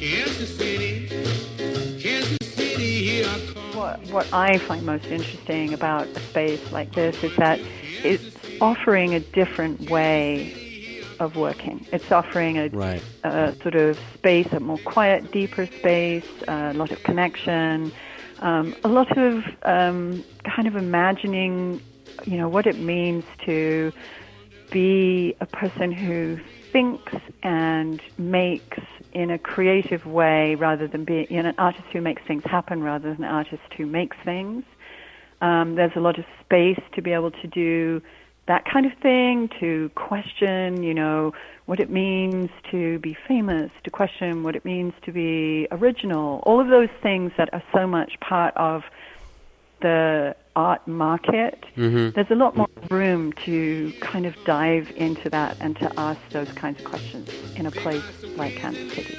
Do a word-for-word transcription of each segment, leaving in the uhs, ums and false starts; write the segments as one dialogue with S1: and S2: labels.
S1: Kansas City, Kansas City, here I come.
S2: What, what I find most interesting about a space like this is that it's offering a different way of working. It's offering a,
S3: right.
S2: a sort of space, a more quiet, deeper space, a lot of connection, um, a lot of um, kind of imagining, you know, what it means to be a person who thinks and makes in a creative way rather than being, you know, an artist who makes things happen rather than an artist who makes things. Um, there's a lot of space to be able to do that kind of thing, to question, you know, what it means to be famous, to question what it means to be original, all of those things that are so much part of the art market.
S3: Mm-hmm.
S2: There's a lot more room to kind of dive into that and to ask those kinds of questions in a place like Kansas City.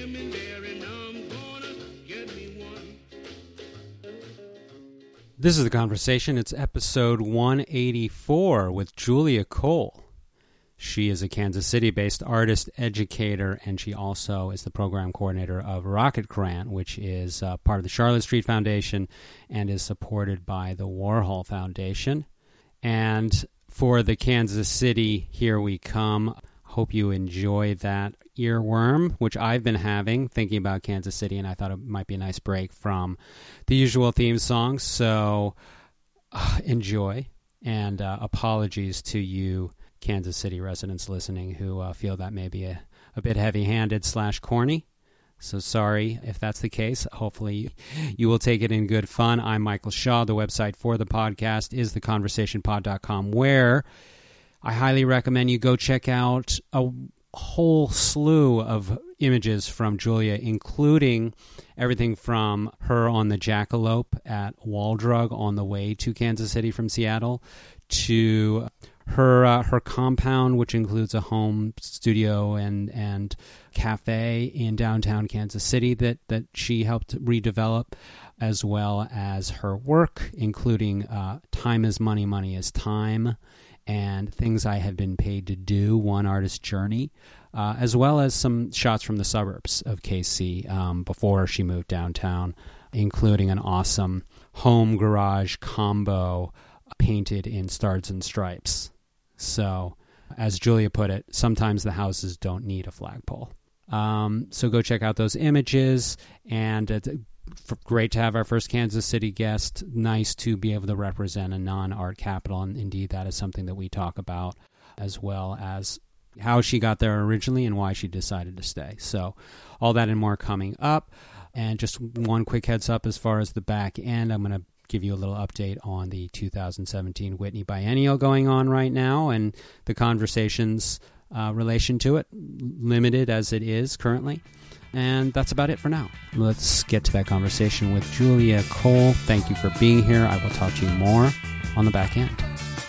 S3: This is The Conversation. It's episode one eighty-four with Julia Cole. She is a Kansas City-based artist, educator, and she also is the program coordinator of Rocket Grant, which is uh, part of the Charlotte Street Foundation and is supported by the Warhol Foundation. And for the Kansas City Here We Come, hope you enjoy that earworm, which I've been having, thinking about Kansas City, and I thought it might be a nice break from the usual theme songs. So uh, enjoy, and uh, apologies to you Kansas City residents listening who uh, feel that may be a, a bit heavy-handed slash corny. So sorry if that's the case. Hopefully you will take it in good fun. I'm Michael Shaw. The website for the podcast is the conversation pod dot com, where I highly recommend you go check out a whole slew of images from Julia, including everything from her on the jackalope at Wall Drug on the way to Kansas City from Seattle, to her uh, her compound, which includes a home studio and and cafe in downtown Kansas City that, that she helped redevelop, as well as her work, including uh, Time is Money, Money is Time, and Things I Have Been Paid to Do, One Artist Journey, uh, as well as some shots from the suburbs of K C um, before she moved downtown, including an awesome home garage combo painted in stars and stripes. So, as Julia put it, sometimes the houses don't need a flagpole. Um, so go check out those images, and it's great to have our first Kansas City guest. Nice to be able to represent a non-art capital, and indeed that is something that we talk about, as well as how she got there originally and why she decided to stay. So all that and more coming up. And just one quick heads up as far as the back end, I'm going to give you a little update on the two thousand seventeen Whitney Biennial going on right now, and the conversations uh, relation to it, limited as it is currently. And that's about it for now. Let's get to that conversation with Julia Cole. Thank you for being here. I will talk to you more on the back end.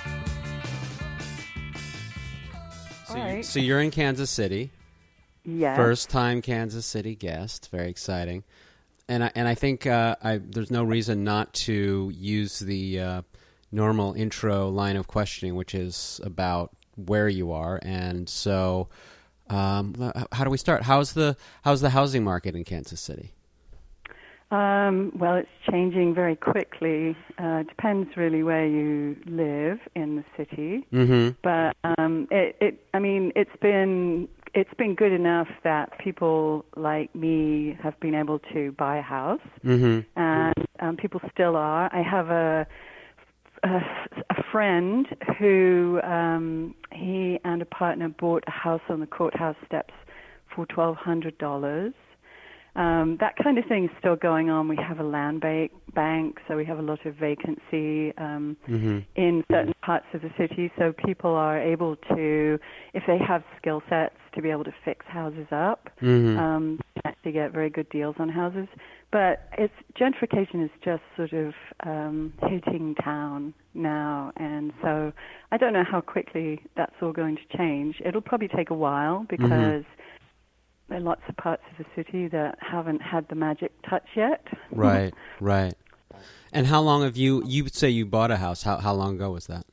S3: So,
S2: All right.
S3: you, so you're in Kansas City.
S2: Yes.
S3: First time Kansas City guest. Very exciting. And I, and I think uh, I, there's no reason not to use the uh, normal intro line of questioning, which is about where you are. And so, um, how do we start? How's the how's the housing market in Kansas City?
S2: Um, well, it's changing very quickly. Uh, it depends really where you live in the city.
S3: Mm-hmm.
S2: But um, it, it, I mean, it's been. It's been good enough that people like me have been able to buy a house,
S3: mm-hmm.
S2: and um, people still are. I have a a, a friend who um, he and a partner bought a house on the courthouse steps for twelve hundred dollars. Um, that kind of thing is still going on. We have a land ba- bank, so we have a lot of vacancy um,
S3: mm-hmm.
S2: in certain parts of the city. So people are able to, if they have skill sets, to be able to fix houses up,
S3: mm-hmm.
S2: um, actually get very good deals on houses. But it's gentrification is just sort of um, hitting town now, and so I don't know how quickly that's all going to change. It'll probably take a while because mm-hmm. there are lots of parts of the city that haven't had the magic touch yet.
S3: Right, right. And how long have you, you would say you bought a house, how how long ago was that?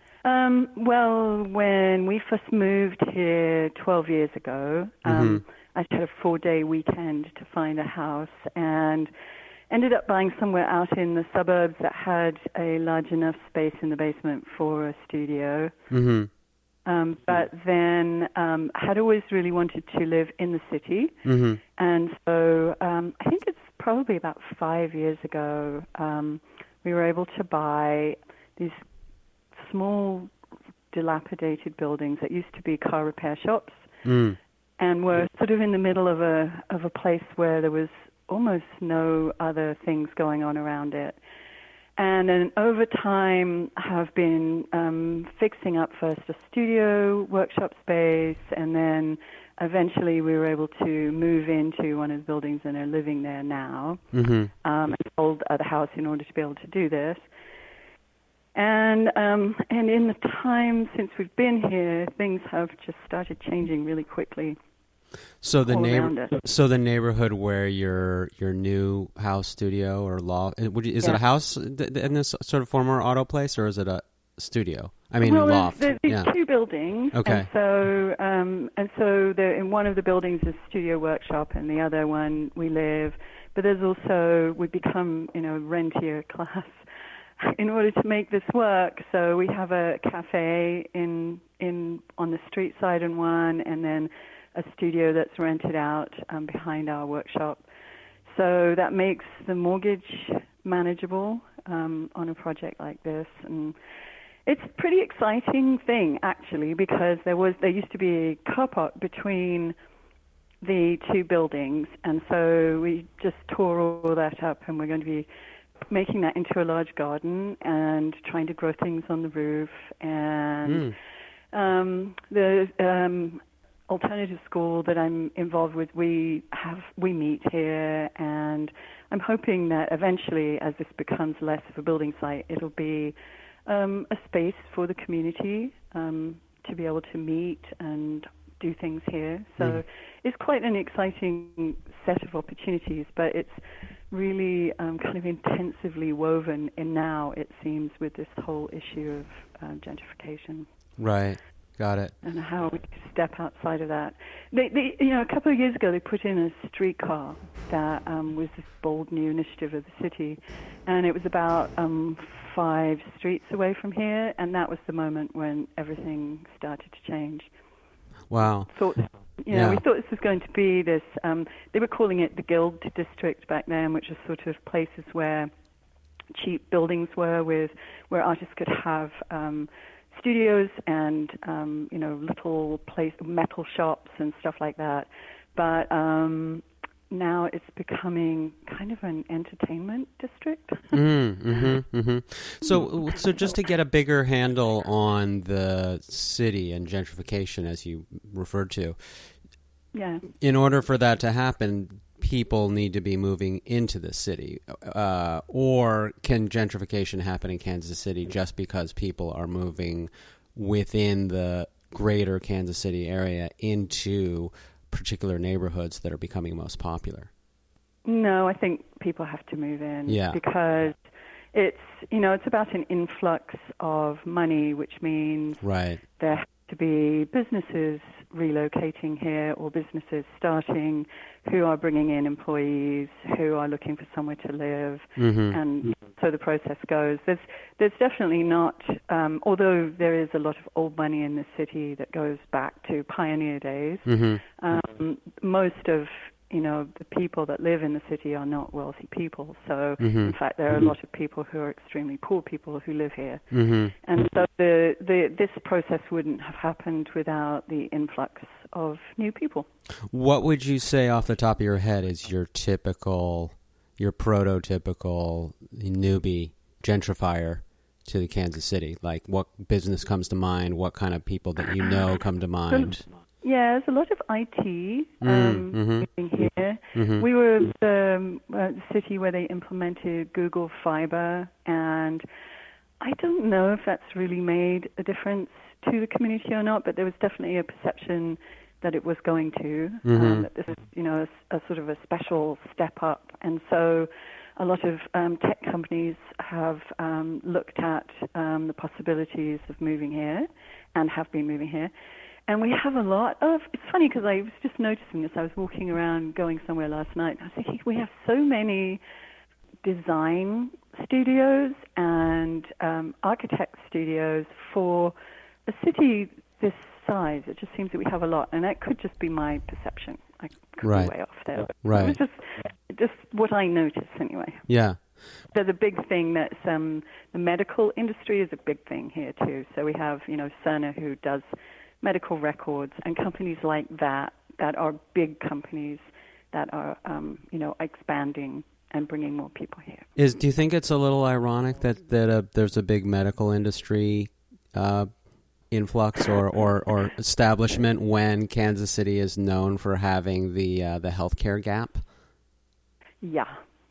S2: Um, well, when we first moved here twelve years ago, um,
S3: mm-hmm.
S2: I had a four-day weekend to find a house and ended up buying somewhere out in the suburbs that had a large enough space in the basement for a studio.
S3: Mm-hmm.
S2: Um, but then um, had always really wanted to live in the city.
S3: Mm-hmm.
S2: And so um, I think it's probably about five years ago, um, we were able to buy these small, dilapidated buildings that used to be car repair shops
S3: Mm.
S2: and were sort of in the middle of a of a place where there was almost no other things going on around it. And then over time have been um, fixing up first a studio, workshop space, and then eventually we were able to move into one of the buildings and are living there now.
S3: Mm-hmm.
S2: Um, and sold the house in order to be able to do this. And um, and in the time since we've been here, things have just started changing really quickly.
S3: So the
S2: all around
S3: neighbor,
S2: us.
S3: so the neighborhood where your your new house studio or loft, would you, is
S2: Yeah.
S3: it a house th- in this sort of former auto place, or is it a studio? I mean,
S2: well,
S3: loft.
S2: there's, there's
S3: yeah.
S2: these two buildings,
S3: Okay.
S2: and so um, and so there, in one of the buildings is studio workshop, and the other one we live. But there's also we become you know rentier class in order to make this work. So we have a cafe in in on the street side in one, and then a studio that's rented out um, behind our workshop. So that makes the mortgage manageable um, on a project like this, and it's a pretty exciting thing actually, because there was there used to be a car park between the two buildings, and so we just tore all that up, and we're going to be making that into a large garden and trying to grow things on the roof. And
S3: Mm.
S2: um, the um, alternative school that I'm involved with, we have we meet here, and I'm hoping that eventually, as this becomes less of a building site, it'll be um, a space for the community um, to be able to meet and do things here. So
S3: Mm.
S2: it's quite an exciting set of opportunities, but it's really um, kind of intensively woven in now, it seems, with this whole issue of uh, gentrification.
S3: Right. Got it.
S2: And how we step outside of that. They, they, you know, a couple of years ago, they put in a streetcar that um, was this bold new initiative of the city, and it was about um, five streets away from here, and that was the moment when everything started to change.
S3: Wow.
S2: Thought, you know,
S3: Yeah.
S2: we thought this was going to be this. Um, they were calling it the Guild District back then, which was sort of places where cheap buildings were, with where artists could have um, studios and um, you know little place metal shops and stuff like that. But um, now it's becoming kind of an entertainment district.
S3: mm, mm-hmm, mm-hmm. So, so just to get a bigger handle on the city and gentrification, as you referred to,
S2: Yeah.
S3: in order for that to happen, people need to be moving into the city, uh, or can gentrification happen in Kansas City just because people are moving within the greater Kansas City area into particular neighborhoods that are becoming most popular?
S2: No, I think people have to move in
S3: Yeah.
S2: because it's, you know, it's about an influx of money, which means
S3: Right.
S2: there have to be businesses relocating here or businesses starting who are bringing in employees, who are looking for somewhere to live,
S3: Mm-hmm.
S2: and so the process goes. There's there's definitely not, um, although there is a lot of old money in the city that goes back to pioneer days,
S3: Mm-hmm.
S2: um, most of you know the people that live in the city are not wealthy people. So
S3: Mm-hmm.
S2: in fact, there are a lot of people who are extremely poor people who live here.
S3: Mm-hmm.
S2: And so the, the this process wouldn't have happened without the influx of new people.
S3: What would you say off the top of your head is your typical, your prototypical newbie gentrifier to the Kansas City? Like, what business comes to mind? What kind of people that you know come to mind?
S2: Yeah, there's a lot of I T um,
S3: Mm, mhm.
S2: moving here.
S3: Mhm.
S2: We were the um, uh, city where they implemented Google Fiber, and I don't know if that's really made a difference to the community or not, but there was definitely a perception that it was going to,
S3: Mhm.
S2: um, that this is, you know, a, a sort of a special step up. And so a lot of um, tech companies have um, looked at um, the possibilities of moving here and have been moving here. And we have a lot of, it's funny because I was just noticing this. I was walking around going somewhere last night. And I was thinking we have so many design studios and um, architect studios for a city this size. It just seems that we have a lot. And that could just be my perception. I could
S3: Right.
S2: be way off there.
S3: Right.
S2: It was just, just what I noticed anyway.
S3: Yeah.
S2: There's a big thing that's um, the medical industry is a big thing here too. So we have, you know, Cerner who does medical records and companies like that that are big companies that are, um, you know, expanding and bringing more people here.
S3: Is do you think it's a little ironic that that uh, there's a big medical industry uh, influx or, or, or establishment when Kansas City is known for having the uh, the healthcare gap?
S2: Yeah.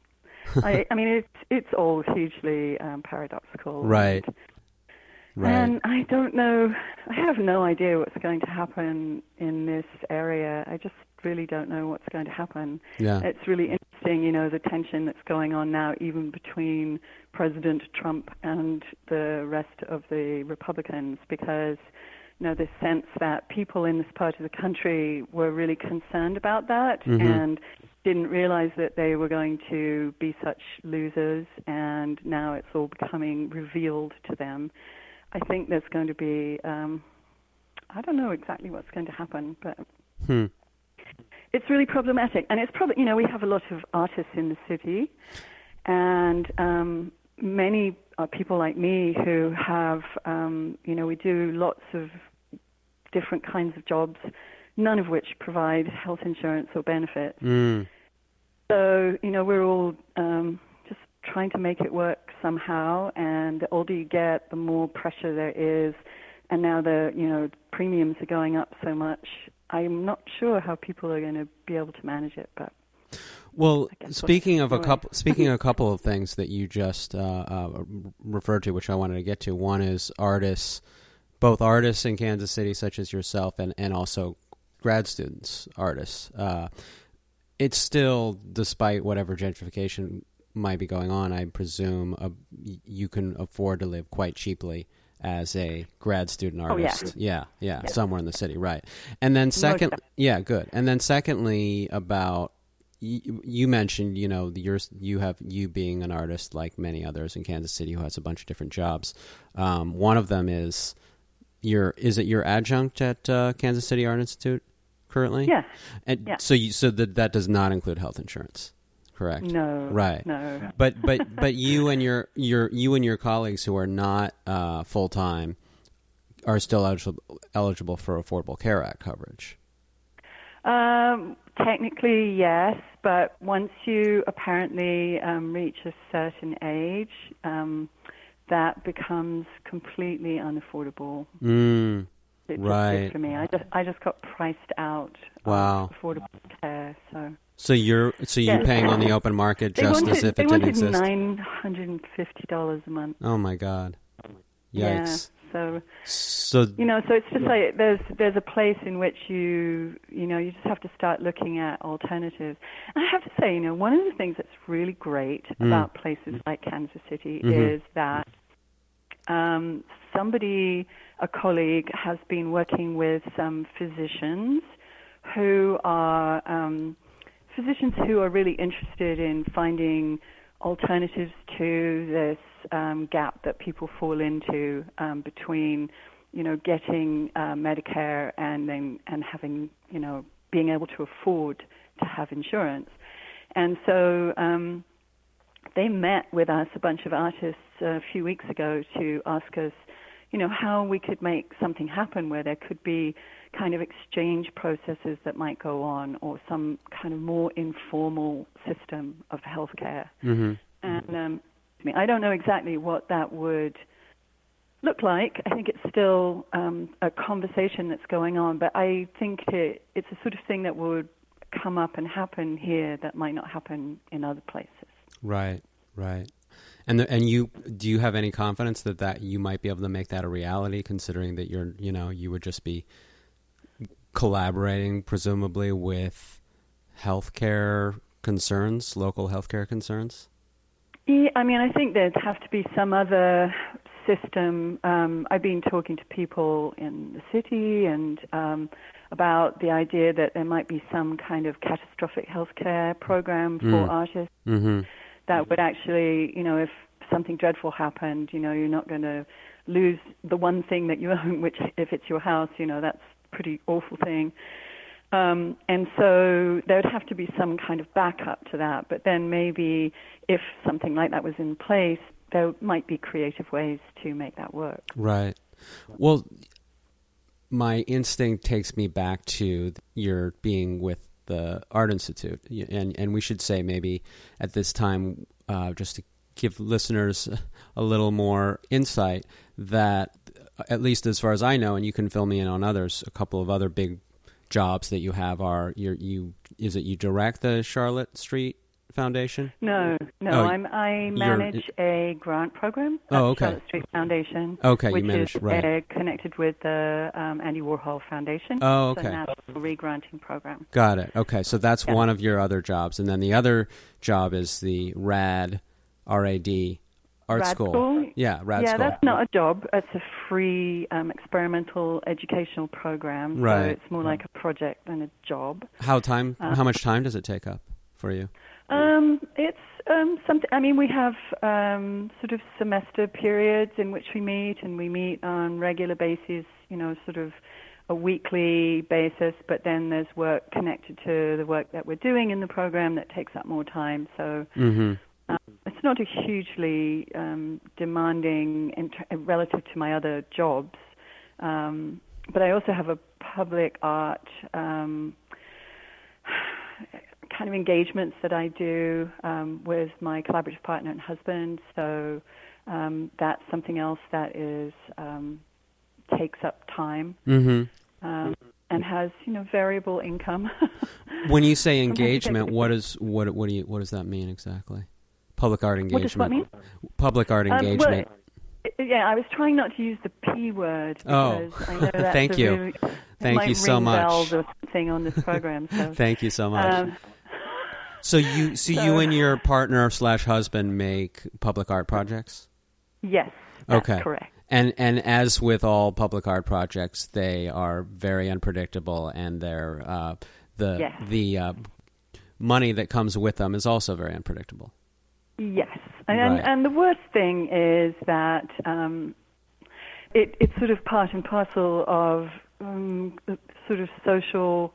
S2: I, I mean, it's it's all hugely um, paradoxical.
S3: Right.
S2: And,
S3: Right.
S2: and I don't know, I have no idea what's going to happen in this area. I just really don't know what's going to happen.
S3: Yeah.
S2: It's really interesting, you know, the tension that's going on now, even between President Trump and the rest of the Republicans, because, you know, this sense that people in this part of the country were really concerned about that
S3: Mm-hmm.
S2: and didn't realize that they were going to be such losers, and now it's all becoming revealed to them. I think there's going to be, um, I don't know exactly what's going to happen, but
S3: Hmm.
S2: it's really problematic. And it's probably, you know, we have a lot of artists in the city, and um, many are people like me who have, um, you know, we do lots of different kinds of jobs, none of which provide health insurance or benefits.
S3: Mm.
S2: So, you know, we're all um, just trying to make it work somehow, and the older you get, the more pressure there is, and now the, you know, premiums are going up so much. I'm not sure how people are going to be able to manage it, but
S3: Well,
S2: guess
S3: speaking
S2: what-
S3: of a
S2: anyway.
S3: couple, speaking of a couple of things that you just uh, uh, referred to, which I wanted to get to. One is artists, both artists in Kansas City, such as yourself, and, and also grad students, artists. Uh, it's still, despite whatever gentrification might be going on, I presume uh, you can afford to live quite cheaply as a grad student
S2: Oh, yeah.
S3: artist. yeah, yeah,
S2: Yeah.
S3: somewhere in the city, right? And then second,
S2: definitely.
S3: yeah, good. And then secondly, about you, you mentioned, you know, your you have you being an artist like many others in Kansas City who has a bunch of different jobs. Um, one of them is your is it your adjunct at uh, Kansas City Art Institute currently?
S2: Yeah.
S3: And
S2: Yeah.
S3: so you so that that does not include health insurance. Correct.
S2: No.
S3: Right.
S2: No.
S3: But but but you and your your you and your colleagues who are not uh, full time are still eligible eligible for Affordable Care Act coverage.
S2: Um, technically, yes, but once you apparently um, reach a certain age, um, that becomes completely unaffordable.
S3: Mm,
S2: It just
S3: right.
S2: did for me. I just I just got priced out
S3: Wow.
S2: of affordable care. So
S3: So you're so you're
S2: Yes.
S3: paying on the open market
S2: they
S3: just
S2: wanted
S3: as if
S2: they
S3: it didn't
S2: wanted
S3: exist.
S2: nine hundred and fifty dollars a month.
S3: Oh my God. Yikes.
S2: Yeah. So
S3: So
S2: you know, so it's just like there's there's a place in which you you know you just have to start looking at alternatives. And I have to say, you know, one of the things that's really great
S3: Mm.
S2: about places like Kansas City
S3: Mhm.
S2: is that um, somebody, a colleague, has been working with some physicians who are um, physicians who are really interested in finding alternatives to this um, gap that people fall into um, between, you know, getting uh, Medicare and then and having, you know, being able to afford to have insurance. And so um, they met with us, a bunch of artists, a few weeks ago to ask us, you know, how we could make something happen where there could be kind of exchange processes that might go on, or some kind of more informal system of healthcare.
S3: hmm
S2: And um, I mean, I don't know exactly what that would look like. I think it's still um, a conversation that's going on, but I think it, it's a sort of thing that would come up and happen here that might not happen in other places.
S3: Right, right. And the, and you do you have any confidence that, that you might be able to make that a reality, considering that you're you know you would just be collaborating presumably with healthcare concerns, local healthcare concerns?
S2: Yeah, I mean, I think there'd have to be some other system. Um, I've been talking to people in the city and um, about the idea that there might be some kind of catastrophic healthcare program for
S3: Mm.
S2: artists
S3: Mm-hmm.
S2: that would actually, you know, if something dreadful happened, you know, you're not going to lose the one thing that you own, which if it's your house, you know, that's a pretty awful thing. Um, and so there would have to be some kind of backup to that. But then maybe if something like that was in place, there might be creative ways to make that work.
S3: Right. Well, my instinct takes me back to your being with the Art Institute. And, and we should say maybe at this time, uh, just to give listeners a little more insight, that at least as far as I know, and you can fill me in on others, a couple of other big jobs that you have are you're, you is it you direct the Charlotte Street Foundation?
S2: No, no,
S3: Oh,
S2: I'm, I manage a grant program at
S3: Oh, okay.
S2: Charlotte Street Foundation,
S3: Okay, you
S2: which
S3: manage-
S2: is
S3: right.
S2: uh, connected with the um, Andy Warhol Foundation.
S3: Oh,
S2: It's a
S3: okay.
S2: national re-granting program.
S3: Got it. Okay, so that's
S2: Yeah.
S3: one of your other jobs, and then the other job is the RAD, R A D, Art
S2: Rad
S3: School.
S2: School?
S3: Yeah, RAD
S2: yeah,
S3: School.
S2: that's not a job. It's a free um, experimental educational program.
S3: Right.
S2: So it's more like a project than a job.
S3: How time?
S2: Uh,
S3: how much time does it take up for you?
S2: Um, it's um, something. I mean, we have um, sort of semester periods in which we meet, and we meet on regular basis. You know, sort of a weekly basis. But then there's work connected to the work that we're doing in the program that takes up more time. So.
S3: Mm-hmm.
S2: Um, it's not a hugely um, demanding in t- relative to my other jobs, um, but I also have a public art um, kind of engagements that I do um, with my collaborative partner and husband. So um, that's something else that is um, takes up time.
S3: Mm-hmm.
S2: Um, and has, you know, variable income.
S3: When you say
S2: Sometimes it
S3: engagement,
S2: takes-
S3: what is what what do you what does that mean exactly? Public art
S2: What
S3: engagement.
S2: does what mean?
S3: Public art
S2: Um, well,
S3: engagement.
S2: Yeah, I was trying not to use the P word
S3: Oh.
S2: because I know that's
S3: Thank
S2: a
S3: you.
S2: really, it
S3: Thank
S2: might
S3: you so
S2: ring
S3: much.
S2: bells or something on this program. So,
S3: Thank you so much.
S2: um,
S3: so you so, you
S2: so-
S3: and your partner slash husband make public art projects?
S2: yes, that's
S3: Okay.
S2: correct.
S3: And and as with all public art projects, they are very unpredictable, and they're uh, the
S2: Yes.
S3: the uh, money that comes with them is also very unpredictable.
S2: Yes, and
S3: Right.
S2: and, and the worst thing is that um, it it's sort of part and parcel of um, the sort of social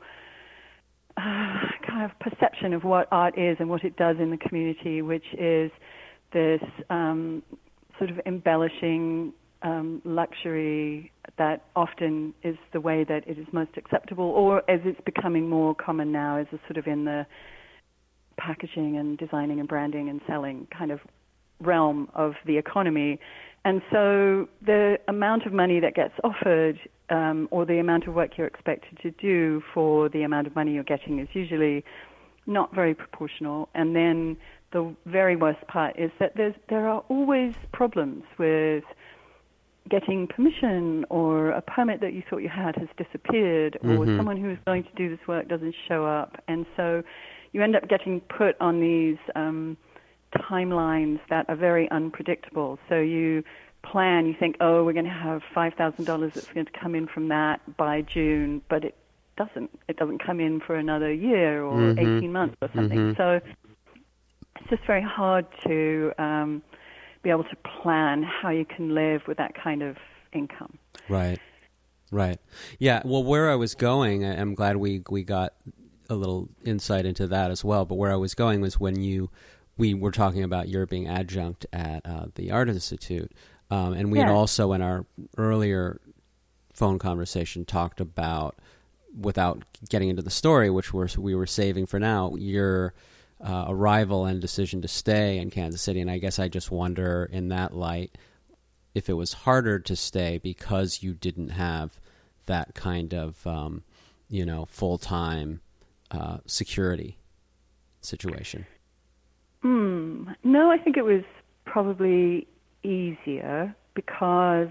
S2: uh, kind of perception of what art is and what it does in the community, which is this um, sort of embellishing um, luxury that often is the way that it is most acceptable, or as it's becoming more common now, is a sort of in the packaging and designing and branding and selling kind of realm of the economy. And so the amount of money that gets offered um, or the amount of work you're expected to do for the amount of money you're getting is usually not very proportional. And then the very worst part is that there's, there are always problems with getting permission, or a permit that you thought you had has disappeared, or
S3: Mhm.
S2: someone who is going to do this work doesn't show up. And so you end up getting put on these um, timelines that are very unpredictable. So you plan, you think, oh, we're going to have five thousand dollars that's going to come in from that by June, but it doesn't. It doesn't come in for another year or
S3: Mhm.
S2: eighteen months or something.
S3: Mhm.
S2: So it's just very hard to um, be able to plan how you can live with that kind of income.
S3: Right, right. Yeah, well, where I was going, I- I'm glad we, we got a little insight into that as well, but where I was going was when you, we were talking about your being adjunct at uh, the Art Institute, um, and we had
S2: Yeah.
S3: also in our earlier phone conversation talked about, without getting into the story, which we're, we were saving for now, your uh, arrival and decision to stay in Kansas City, and I guess I just wonder in that light if it was harder to stay because you didn't have that kind of, um, you know, full-time uh, security situation.
S2: Hmm. No, I think it was probably easier because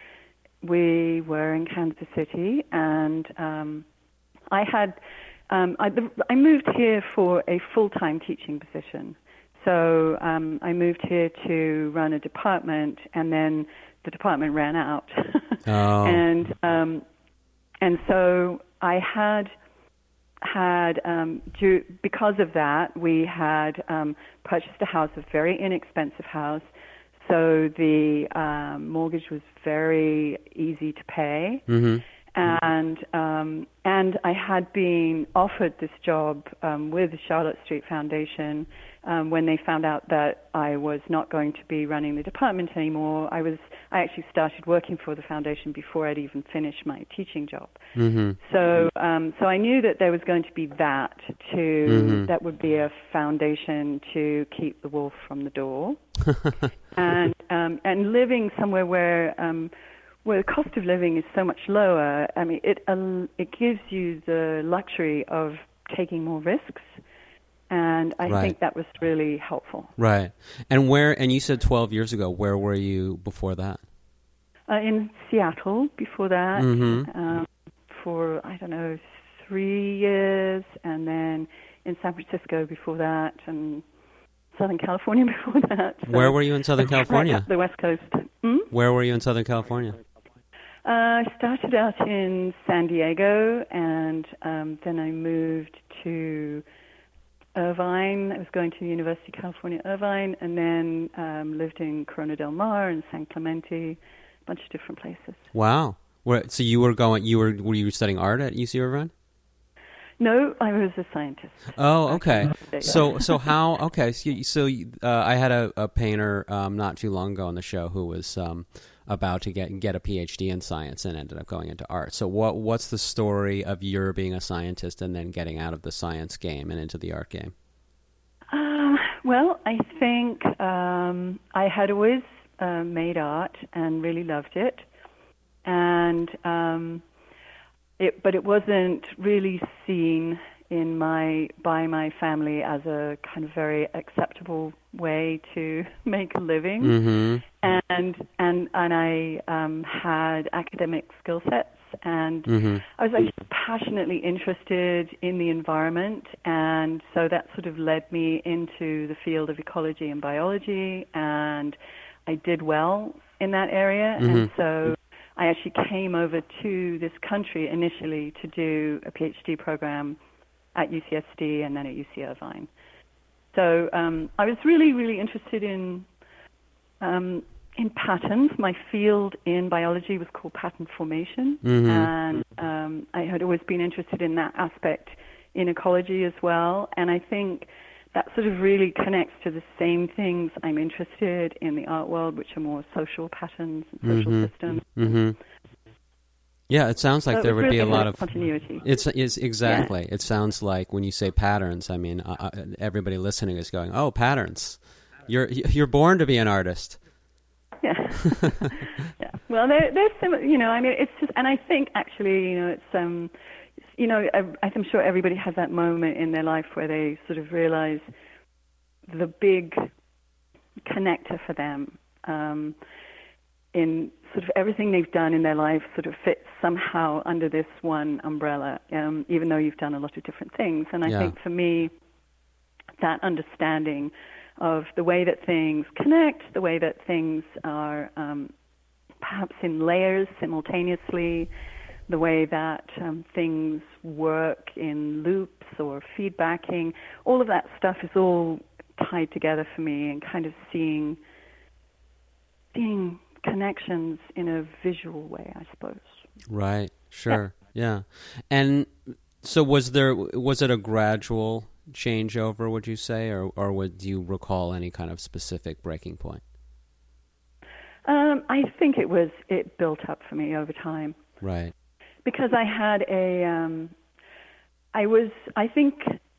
S2: we were in Kansas City, and um, I had um, I, I moved here for a full-time teaching position. So um, I moved here to run a department, and then the department ran out.
S3: Oh.
S2: and um, and so I had had um, due, because of that, we had um, purchased a house, a very inexpensive house. So the um, mortgage was very easy to pay.
S3: Mm-hmm.
S2: And um, and I had been offered this job um, with the Charlotte Street Foundation um, when they found out that I was not going to be running the department anymore. I was I actually started working for the foundation before I'd even finished my teaching job.
S3: Mm-hmm.
S2: So um, so I knew that there was going to be that to
S3: Mm-hmm.
S2: that would be a foundation to keep the wolf from the door, and um, and living somewhere where. Um, Well, the cost of living is so much lower. I mean, it uh, it gives you the luxury of taking more risks, and I
S3: Right.
S2: think that was really helpful.
S3: Right. And where? And you said twelve years ago. Where were you before that?
S2: Uh, in Seattle before that,
S3: Mm-hmm.
S2: um, for I don't know three years, and then in San Francisco before that, and Southern California before that. So
S3: Where were you in Southern
S2: right
S3: California?
S2: up the West Coast. Hmm?
S3: Where were you in Southern California?
S2: Uh, I started out in San Diego, and um, then I moved to Irvine. I was going to the University of California, Irvine, and then um, lived in Corona del Mar and San Clemente, a bunch of different places.
S3: Wow. Where, so you were going? You were were you studying art at U C Irvine?
S2: No, I was a scientist.
S3: Oh, okay.
S2: Yeah.
S3: So, so how? Okay, so, you, so uh, I had a, a painter um, not too long ago on the show who was um, about to get get a P H D in science and ended up going into art. So, what what's the story of your being a scientist and then getting out of the science game and into the art game?
S2: Um, well, I think um, I had always uh, made art and really loved it, and. Um, It, but it wasn't really seen in my by my family as a kind of very acceptable way to make a living,
S3: Mm-hmm.
S2: and and and I um, had academic skill sets, and
S3: Mm-hmm.
S2: I was actually passionately interested in the environment, and so that sort of led me into the field of ecology and biology, and I did well in that area,
S3: Mm-hmm.
S2: and so. I actually came over to this country initially to do a PhD program at U C S D and then at U C Irvine. So um, I was really, really interested in um, in patterns. My field in biology was called pattern formation,
S3: Mm-hmm.
S2: and um, I had always been interested in that aspect in ecology as well. And I think that sort of really connects to the same things I'm interested in the art world, which are more social patterns and social
S3: Mm-hmm.
S2: systems.
S3: Mm-hmm. Yeah, it sounds like
S2: So it
S3: there
S2: was
S3: would be a
S2: really
S3: lot
S2: like
S3: of
S2: continuity.
S3: It's it's exactly. It sounds like when you say patterns. I mean, uh, everybody listening is going, "Oh, patterns! You're you're born to be an artist."
S2: Yeah, yeah. Well, they're they're similar. You know, I mean, it's just, and I think actually, you know, it's um, you know, I, I'm sure everybody has that moment in their life where they sort of realize the big connector for them um, in sort of everything they've done in their life sort of fits somehow under this one umbrella, um, even though you've done a lot of different things. And I
S3: Yeah.
S2: think for me, that understanding of the way that things connect, the way that things are um, perhaps in layers simultaneously, the way that um, things work in loops or feedbacking, all of that stuff is all tied together for me, and kind of seeing seeing connections in a visual way, I suppose.
S3: Right. Sure. Yeah. And so, was there was it a gradual changeover? Would you say, or or would you recall any kind of specific breaking point?
S2: Um, I think it was it built up for me over time.
S3: Right.
S2: Because I had a, um, I was, I think,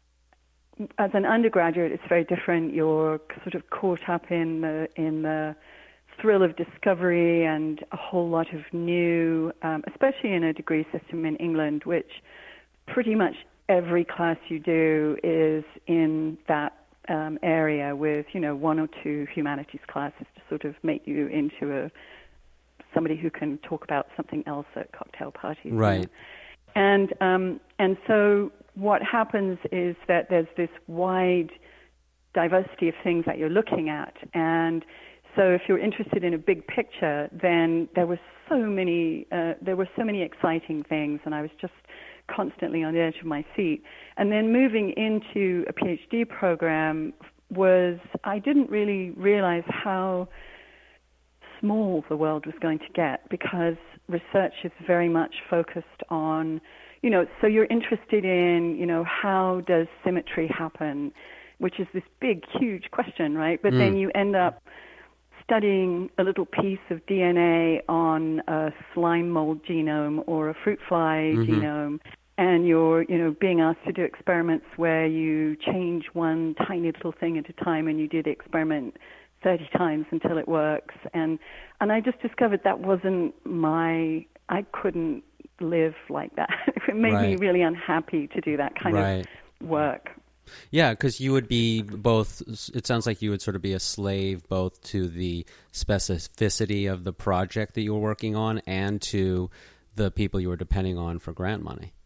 S2: as an undergraduate, it's very different. You're sort of caught up in the in the thrill of discovery and a whole lot of new, um, especially in a degree system in England, which pretty much every class you do is in that um, area, with you know one or two humanities classes to sort of make you into a somebody who can talk about something else at cocktail parties.
S3: Right.
S2: You know? And um, and so what happens is that there's this wide diversity of things that you're looking at, and so if you're interested in a big picture, then there were so many, uh, there were so many exciting things, and I was just constantly on the edge of my seat. And then moving into a PhD program was, I didn't really realize how small the world was going to get, because research is very much focused on, you know, so you're interested in, you know, how does symmetry happen, which is this big, huge question, right? But mm. then you end up studying a little piece of D N A on a slime mold genome or a fruit fly mm-hmm. genome, and you're, you know, being asked to do experiments where you change one tiny little thing at a time, and you do the experiment thirty times until it works. And and I just discovered that wasn't my, I couldn't live like that. It made right. me really unhappy to do that kind right. of work.
S3: Yeah, because you would be both, it sounds like you would sort of be a slave both to the specificity of the project that you were working on and to the people you were depending on for grant money.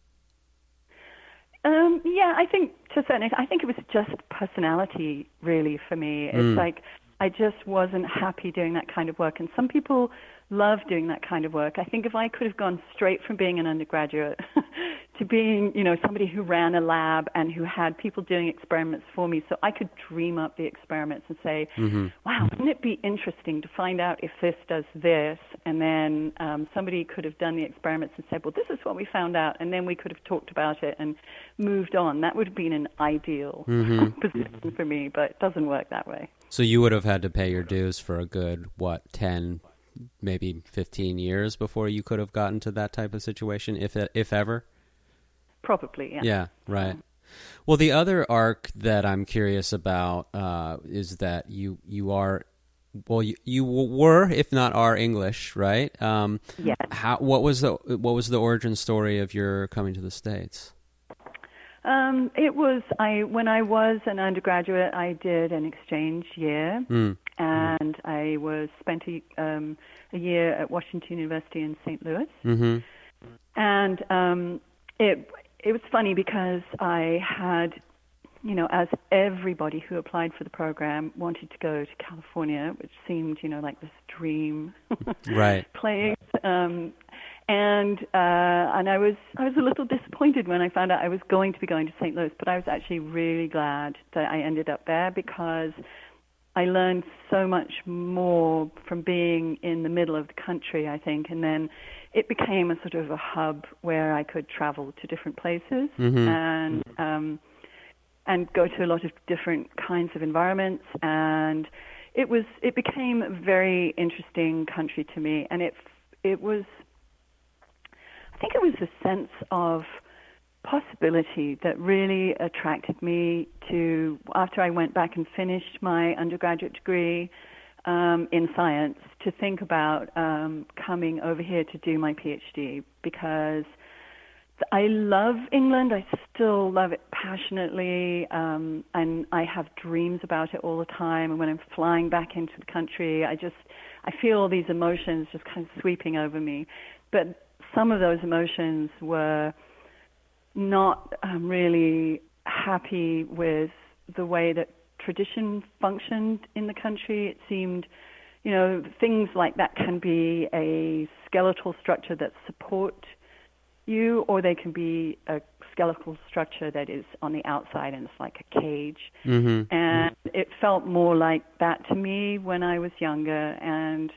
S2: Um, yeah, I think to a certain extent, I think it was just personality really for me. It's mm. like I just wasn't happy doing that kind of work. And some people love doing that kind of work. I think if I could have gone straight from being an undergraduate to being, you know, somebody who ran a lab and who had people doing experiments for me, so I could dream up the experiments and say, mm-hmm. wow, wouldn't it be interesting to find out if this does this? And then um, somebody could have done the experiments and said, well, this is what we found out. And then we could have talked about it and moved on. That would have been an ideal mm-hmm. position for me, but it doesn't work that way.
S3: So you would have had to pay your dues for a good, what, ten, maybe fifteen years before you could have gotten to that type of situation, if if ever?
S2: Probably, yeah.
S3: Yeah, right. Well, the other arc that I'm curious about uh, is that you you are, well, you, you were, if not are, English, right? Um,
S2: yes.
S3: How, what was the what was the origin story of your coming to the States?
S2: Um, it was, I when I was an undergraduate, I did an exchange year, mm. and mm. I was spent a, um, a year at Washington University in Saint Louis. Mm-hmm. And um, it it was funny because I had, you know, as everybody who applied for the program wanted to go to California, which seemed, you know, like this dream
S3: right.
S2: place. Um, And uh, and I was I was a little disappointed when I found out I was going to be going to Saint Louis, but I was actually really glad that I ended up there, because I learned so much more from being in the middle of the country, I think, and then it became a sort of a hub where I could travel to different places mm-hmm. and um, and go to a lot of different kinds of environments, and it was it became a very interesting country to me, and it it was. I think it was a sense of possibility that really attracted me to, after I went back and finished my undergraduate degree um, in science, to think about um, coming over here to do my PhD, because I love England. I still love it passionately, um, and I have dreams about it all the time. And when I'm flying back into the country, I just, I feel all these emotions just kind of sweeping over me. But some of those emotions were not um, really happy with the way that tradition functioned in the country. It seemed, you know, things like that can be a skeletal structure that support you, or they can be a skeletal structure that is on the outside and it's like a cage. Mm-hmm. And it felt more like that to me when I was younger, and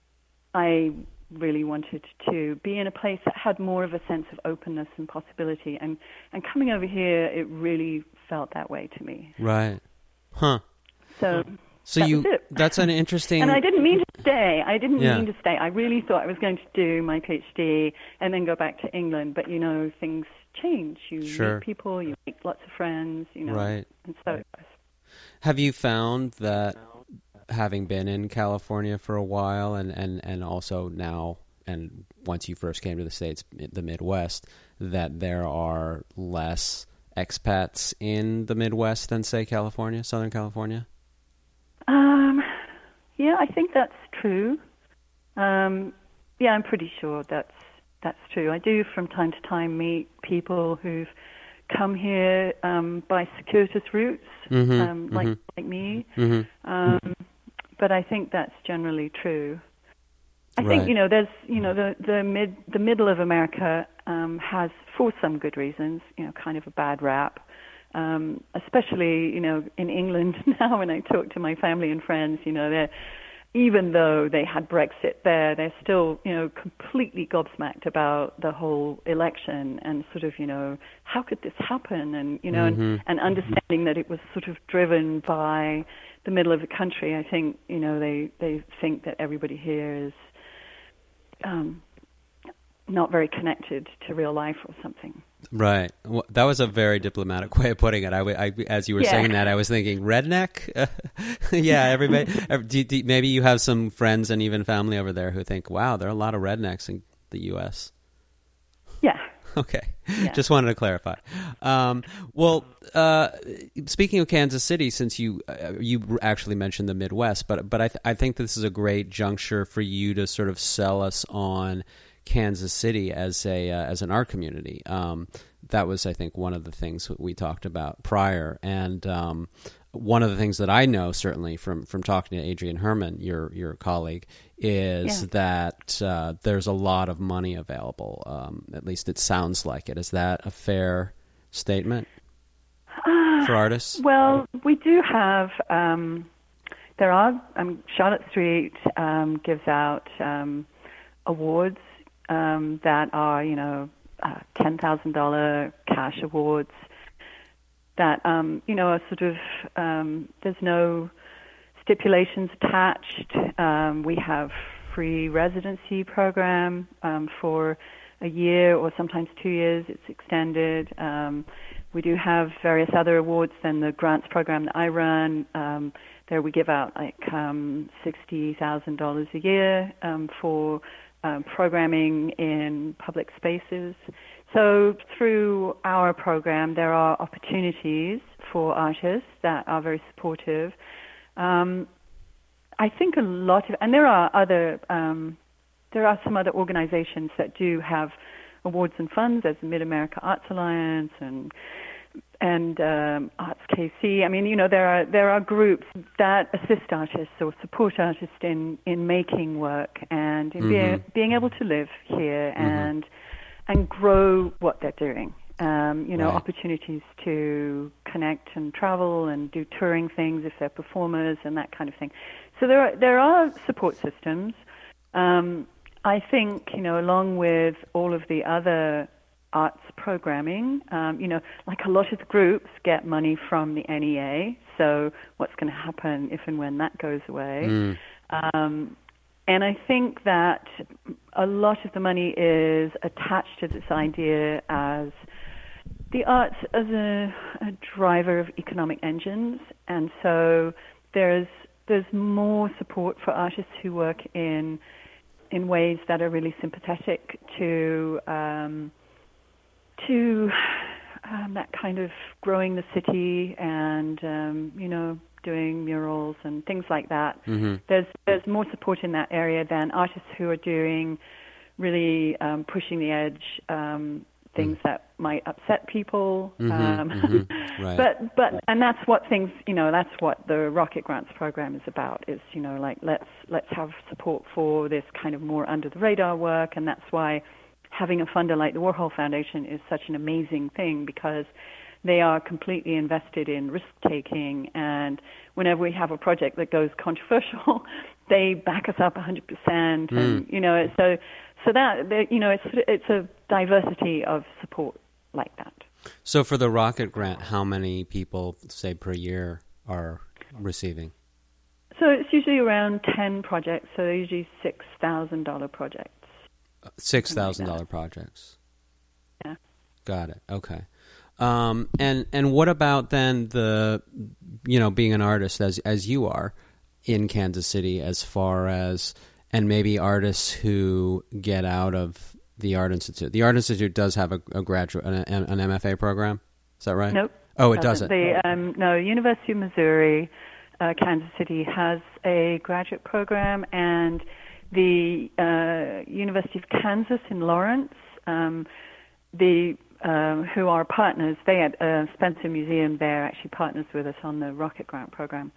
S2: I really wanted to be in a place that had more of a sense of openness and possibility. And, and coming over here, it really felt that way to me.
S3: Right. Huh.
S2: So,
S3: so
S2: that
S3: you,
S2: was it.
S3: That's an interesting...
S2: And I didn't mean to stay. I didn't
S3: yeah.
S2: mean to stay. I really thought I was going to do my PhD and then go back to England. But, you know, things change. You
S3: sure.
S2: meet people, you make lots of friends, you know.
S3: Right.
S2: And so it was.
S3: Have you found that, having been in California for a while, and, and, and also now, and once you first came to the States, the Midwest, that there are less expats in the Midwest than, say, California, Southern California?
S2: Um, yeah, I think that's true. Um, yeah, I'm pretty sure that's that's true. I do from time to time meet people who've come here um, by circuitous routes, mm-hmm, um, like mm-hmm. like me. Mm-hmm. Um, but I think that's generally true. I
S3: Right.
S2: think, you know, there's, you know, the, the mid, the middle of America um, has, for some good reasons, you know, kind of a bad rap. Um, especially, you know, in England now when I talk to my family and friends, you know, they're, even though they had Brexit there, they're still, you know, completely gobsmacked about the whole election and sort of, you know, how could this happen? And, you know,
S3: Mm-hmm.
S2: and, and understanding that it was sort of driven by the middle of the country. I think, you know, they, they think that everybody here is um, not very connected to real life or something.
S3: Right. Well, that was a very diplomatic way of putting it. I, I as you were
S2: Yeah.
S3: saying that, I was thinking redneck. Yeah, everybody. do, do, maybe you have some friends and even family over there who think, "Wow, there are a lot of rednecks in the U S"
S2: Yeah.
S3: Okay,
S2: Yeah.
S3: just wanted to clarify. Um, well, uh, speaking of Kansas City, since you uh, you actually mentioned the Midwest, but but I th- I think this is a great juncture for you to sort of sell us on Kansas City as a uh, as an art community. Um, that was, I think, one of the things that we talked about prior, and um, one of the things that I know certainly from from talking to Adrienne Herman, your your colleague, is
S2: Yeah.
S3: that uh, there's a lot of money available. Um, at least it sounds like it. Is that a fair statement for artists?
S2: Well, we do have, um, there are, um, Charlotte Street um, gives out um, awards um, that are, you know, uh, ten thousand dollars cash awards that, um, you know, are sort of, um, there's no stipulations attached. Um, we have free residency program um, for a year or sometimes two years. It's extended. Um, we do have various other awards than the grants program that I run. Um, there we give out like um, sixty thousand dollars a year um, for um, programming in public spaces. So through our program, there are opportunities for artists that are very supportive. Um, I think a lot of, and there are other, um, there are some other organizations that do have awards and funds, as the Mid-America Arts Alliance and and um, Arts K C. I mean, you know, there are there are groups that assist artists or support artists in, in making work and in
S3: Mm-hmm.
S2: being being able to live here and and grow what they're doing. Um, you know,
S3: Right.
S2: opportunities to connect and travel and do touring things if they're performers and that kind of thing. So there are, there are support systems. Um, I think, you know, along with all of the other arts programming, um, you know, like a lot of the groups get money from the N E A. So what's going to happen if and when that goes away?
S3: Mm.
S2: Um, and I think that a lot of the money is attached to this idea as the arts as a, a driver of economic engines, and so there's there's more support for artists who work in in ways that are really sympathetic to um, to um, that kind of growing the city and um, you know, doing murals and things like that.
S3: Mm-hmm.
S2: There's there's more support in that area than artists who are doing really um, pushing the edge. Um, things that might upset people.
S3: Mm-hmm,
S2: um,
S3: mm-hmm, right.
S2: But, but, and that's what things, you know, that's what the Rocket Grants program is about, is, you know, like, let's, let's have support for this kind of more under the radar work. And that's why having a funder like the Warhol Foundation is such an amazing thing, because they are completely invested in risk-taking, and whenever we have a project that goes controversial, they back us up one hundred percent.
S3: Mm.
S2: And, you know, so so that, you know, it's it's a diversity of support like that.
S3: So for the Rocket Grant, how many people, say, per year are receiving?
S2: So it's usually around ten projects, so they're usually six thousand dollars projects.
S3: six thousand dollars
S2: like
S3: projects.
S2: Yeah.
S3: Got it. Okay. Um, and and what about then the, you know, being an artist as as you are in Kansas City, as far as, and maybe artists who get out of the Art Institute. The Art Institute does have a, a graduate, an, an M F A program. Is that right?
S2: Nope.
S3: Oh, it doesn't.
S2: The, um, no, University of Missouri, uh, Kansas City has a graduate program, and the uh, University of Kansas in Lawrence, um, the Um, who are partners. They at uh, Spencer Museum there actually partners with us on the Rocket Grant program,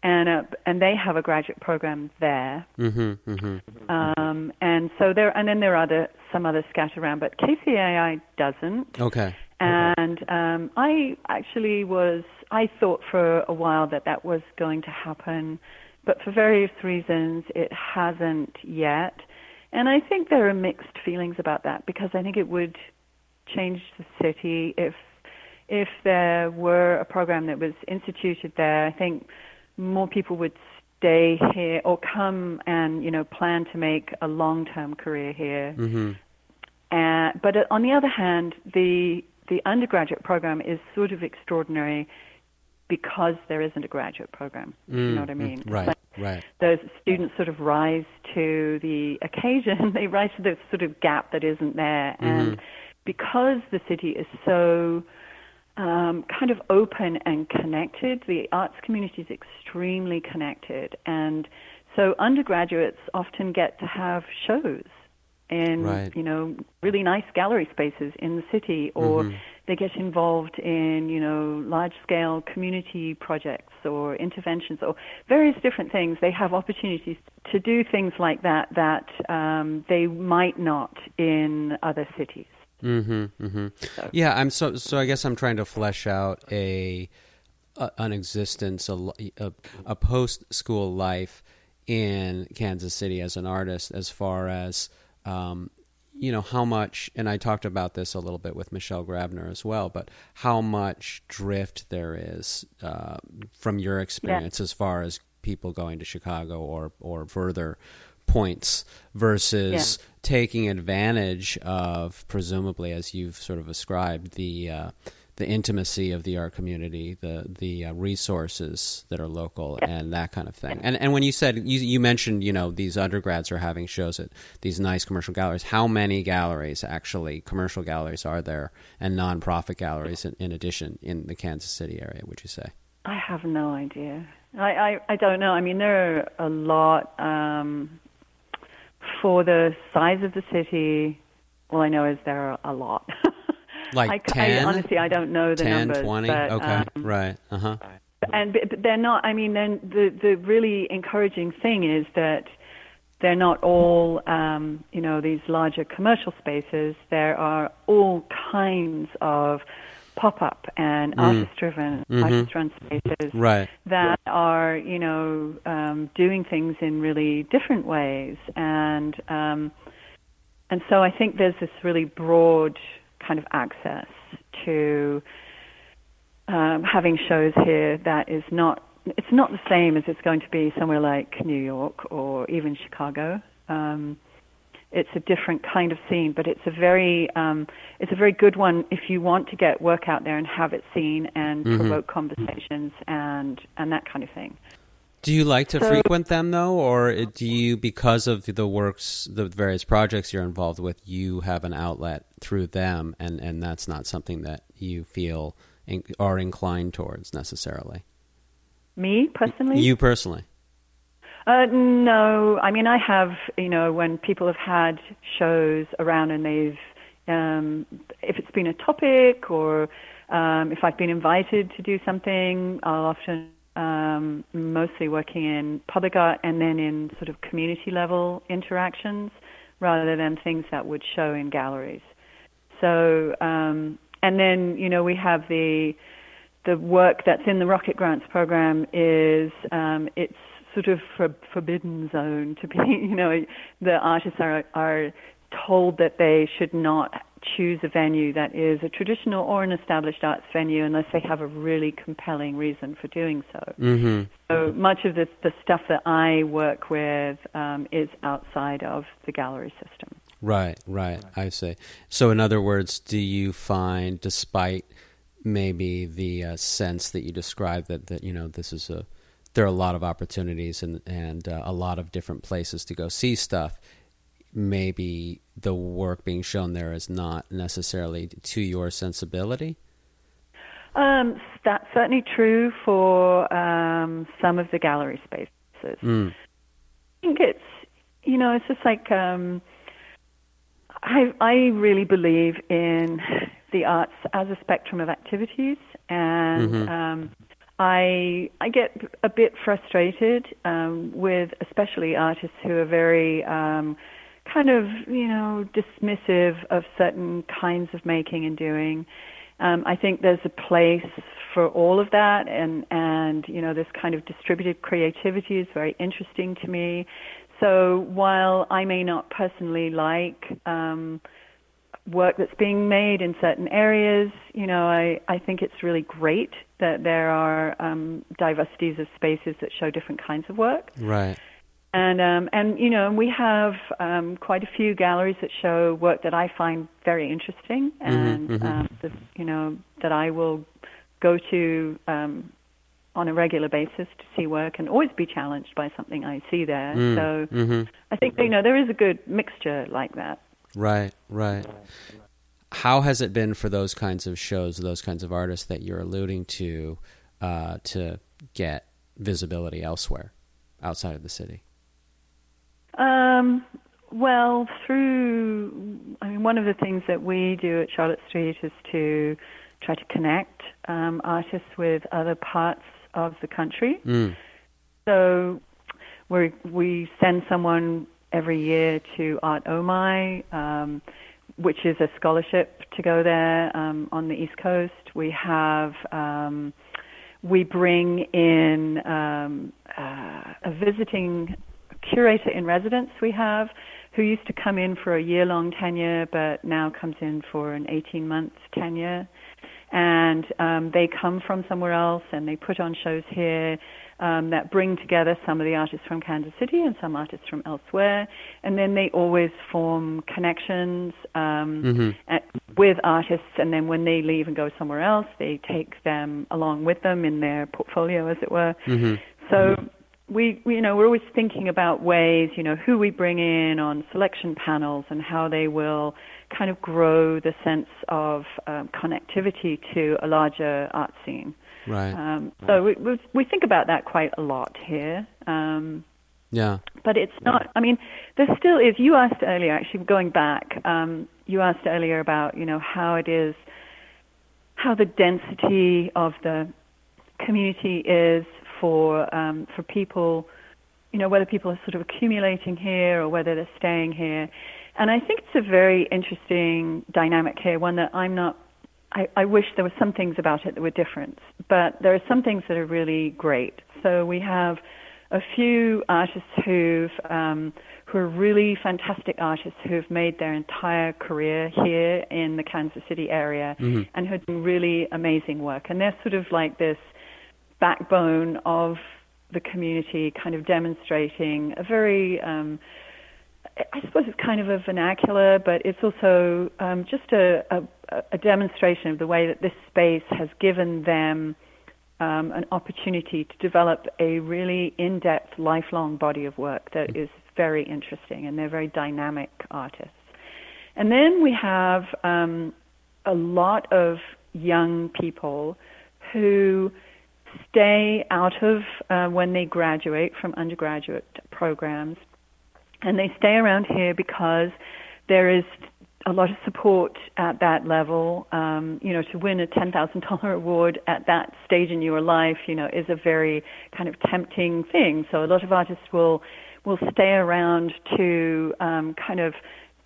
S2: and uh, and they have a graduate program there.
S3: Mm-hmm, mm-hmm.
S2: Um, and so there, and then there are other some others scattered around, but K C A I doesn't.
S3: Okay.
S2: And um, I actually was, I thought for a while that that was going to happen, but for various reasons it hasn't yet. And I think there are mixed feelings about that, because I think it would change the city if if there were a program that was instituted there. I think more people would stay here or come and, you know, plan to make a long-term career here.
S3: Mm-hmm.
S2: Uh, but on the other hand, the the undergraduate program is sort of extraordinary because there isn't a graduate program.
S3: Mm,
S2: you know what I mean?
S3: Mm, right,
S2: like
S3: right.
S2: Those students sort of rise to the occasion. They rise to the sort of gap that isn't there.
S3: Mm-hmm.
S2: And because the city is so um, kind of open and connected, the arts community is extremely connected. And so undergraduates often get to have shows in,
S3: right.
S2: you know, really nice gallery spaces in the city, or
S3: mm-hmm.
S2: they get involved in, you know, large-scale community projects or interventions or various different things. They have opportunities to do things like that that um, they might not in other cities.
S3: Mm-hmm, mm-hmm.
S2: So.
S3: Yeah, I'm so so. I guess I'm trying to flesh out a, a an existence, a, a, a post-school life in Kansas City as an artist, as far as Um, you know, how much, and I talked about this a little bit with Michelle Grabner as well, but how much drift there is uh, from your experience
S2: yeah.
S3: as far as people going to Chicago or, or further points versus
S2: yeah.
S3: taking advantage of, presumably, as you've sort of ascribed, the uh, the intimacy of the art community, the the uh, resources that are local, yeah. and that kind of thing. And and when you said, you, you mentioned, you know, these undergrads are having shows at these nice commercial galleries. How many galleries, actually, commercial galleries, are there, and nonprofit galleries in, in addition in the Kansas City area, would you say?
S2: I have no idea. I, I, I don't know. I mean, there are a lot. Um, for the size of the city, all I know is there are a lot.
S3: Like
S2: I,
S3: ten?
S2: I, honestly, I don't know the
S3: ten,
S2: numbers.
S3: twenty?
S2: But,
S3: okay,
S2: um,
S3: right. Uh-huh.
S2: And but they're not, I mean, then the, the really encouraging thing is that they're not all, um, you know, these larger commercial spaces. There are all kinds of pop-up and
S3: Mm.
S2: artist-driven,
S3: Mm-hmm.
S2: artist-run spaces
S3: Right.
S2: that are, you know, um, doing things in really different ways. And um, and so I think there's this really broad kind of access to um, having shows here that is not, it's not the same as it's going to be somewhere like New York or even Chicago. Um, it's a different kind of scene, but it's a very, um, it's a very good one if you want to get work out there and have it seen and
S3: mm-hmm.
S2: provoke conversations and, and that kind of thing.
S3: Do you like to
S2: So,
S3: frequent them, though, or do you, because of the works, the various projects you're involved with, you have an outlet through them, and, and that's not something that you feel in, are inclined towards necessarily?
S2: Me, personally?
S3: You personally?
S2: Uh, no. I mean, I have, you know, when people have had shows around and they've, um, if it's been a topic or um, if I've been invited to do something, I'll often... Um, mostly working in public art and then in sort of community level interactions rather than things that would show in galleries. So, um, and then, you know, we have the the work that's in the Rocket Grants program is um, it's sort of for, forbidden zone to be, you know, the artists are are told that they should not choose a venue that is a traditional or an established arts venue unless they have a really compelling reason for doing so.
S3: Mm-hmm.
S2: So much of the, the stuff that I work with um, is outside of the gallery system.
S3: Right, right, I see. So in other words, do you find, despite maybe the uh, sense that you described that, that, you know, this is a, there are a lot of opportunities and, and uh, a lot of different places to go see stuff, maybe the work being shown there is not necessarily to your sensibility?
S2: Um, that's certainly true for um, some of the gallery spaces.
S3: Mm.
S2: I think it's, you know, it's just like, um, I, I really believe in the arts as a spectrum of activities, and
S3: mm-hmm.
S2: um, I I get a bit frustrated um, with especially artists who are very um, kind of, you know, dismissive of certain kinds of making and doing. Um, I think there's a place for all of that, and, and, you know, this kind of distributed creativity is very interesting to me. So while I may not personally like um, work that's being made in certain areas, you know, I, I think it's really great that there are um, diversities of spaces that show different kinds of work.
S3: Right.
S2: And, um, and you know, we have um, quite a few galleries that show work that I find very interesting and,
S3: mm-hmm, mm-hmm.
S2: Um, the, you know, that I will go to um, on a regular basis to see work and always be challenged by something I see there.
S3: Mm,
S2: so
S3: mm-hmm.
S2: I think, you know, there is a good mixture like that.
S3: Right, right. How has it been for those kinds of shows, those kinds of artists that you're alluding to, uh, to get visibility elsewhere, outside of the city?
S2: Um, well, through, I mean, one of the things that we do at Charlotte Street is to try to connect um, artists with other parts of the country.
S3: Mm.
S2: So we we send someone every year to Art Omai, um, which is a scholarship to go there um, on the East Coast. We have um, we bring in um, uh, a visiting curator in residence we have, who used to come in for a year-long tenure, but now comes in for an eighteen-month tenure. And um, they come from somewhere else, and they put on shows here um, that bring together some of the artists from Kansas City and some artists from elsewhere. And then they always form connections um,
S3: mm-hmm.
S2: at, with artists, and then when they leave and go somewhere else, they take them along with them in their portfolio, as it were.
S3: Mm-hmm.
S2: So we, we, you know, we're always thinking about ways, you know, who we bring in on selection panels and how they will kind of grow the sense of um, connectivity to a larger art scene.
S3: Right.
S2: Um, so we, we we think about that quite a lot here. Um,
S3: yeah.
S2: But it's not, I mean, there still is, you asked earlier, actually going back, um, you asked earlier about, you know, how it is, how the density of the community is for um, for people, you know, whether people are sort of accumulating here or whether they're staying here. And I think it's a very interesting dynamic here, one that I'm not, I, I wish there were some things about it that were different, but there are some things that are really great. So we have a few artists who've, um, who are really fantastic artists who've made their entire career here in the Kansas City area
S3: mm-hmm.
S2: and who do really amazing work. And they're sort of like this backbone of the community, kind of demonstrating a very, um, I suppose it's kind of a vernacular, but it's also um, just a, a, a demonstration of the way that this space has given them um, an opportunity to develop a really in-depth, lifelong body of work that is very interesting, and they're very dynamic artists. And then we have um, a lot of young people who stay out of uh, when they graduate from undergraduate programs. And they stay around here because there is a lot of support at that level. Um, you know, to win a ten thousand dollars award at that stage in your life, you know, is a very kind of tempting thing. So a lot of artists will will stay around to um, kind of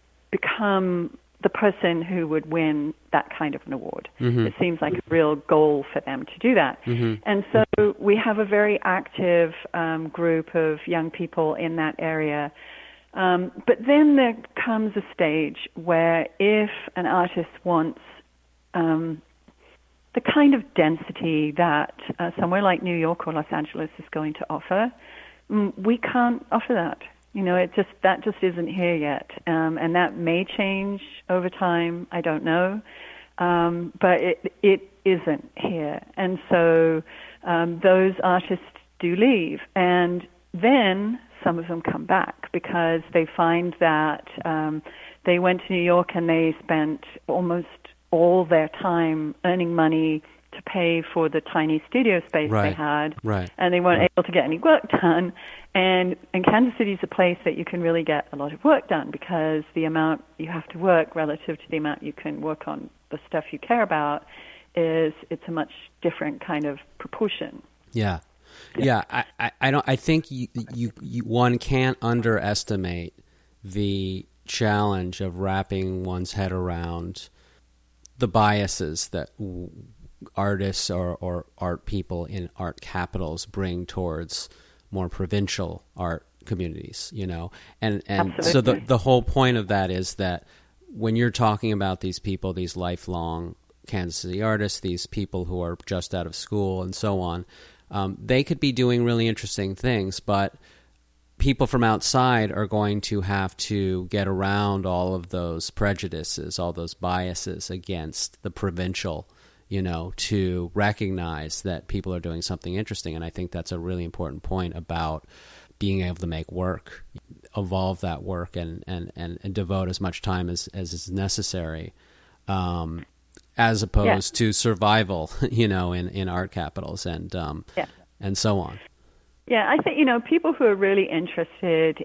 S2: become the person who would win that kind of an award.
S3: Mm-hmm.
S2: It seems like a real goal for them to do that.
S3: Mm-hmm.
S2: And so we have a very active um, group of young people in that area. Um, but then there comes a stage where if an artist wants um, the kind of density that uh, somewhere like New York or Los Angeles is going to offer, mm, we can't offer that. You know, it just that just isn't here yet, um, and that may change over time. I don't know, um, but it it isn't here, and so um, those artists do leave, and then some of them come back because they find that um, they went to New York and they spent almost all their time earning money to pay for the tiny studio space
S3: right.
S2: they had,
S3: right.
S2: and they weren't able to get any work done. And, and Kansas City is a place that you can really get a lot of work done because the amount you have to work relative to the amount you can work on the stuff you care about is it's a much different kind of proportion.
S3: Yeah. Yeah, I, I, I don't. I think you, you, you, one can't underestimate the challenge of wrapping one's head around the biases that w- artists or, or art people in art capitals bring towards more provincial art communities. You know, and and
S2: Absolutely.
S3: so the the whole point of that is that when you're talking about these people, these lifelong Kansas City artists, these people who are just out of school and so on. Um, they could be doing really interesting things, but people from outside are going to have to get around all of those prejudices, all those biases against the provincial, you know, to recognize that people are doing something interesting. And I think that's a really important point about being able to make work, evolve that work, and, and, and, and devote as much time as, as is necessary. Um, as opposed yeah. to survival, you know, in, in art capitals and um, yeah. and so on.
S2: Yeah, I think, you know, people who are really interested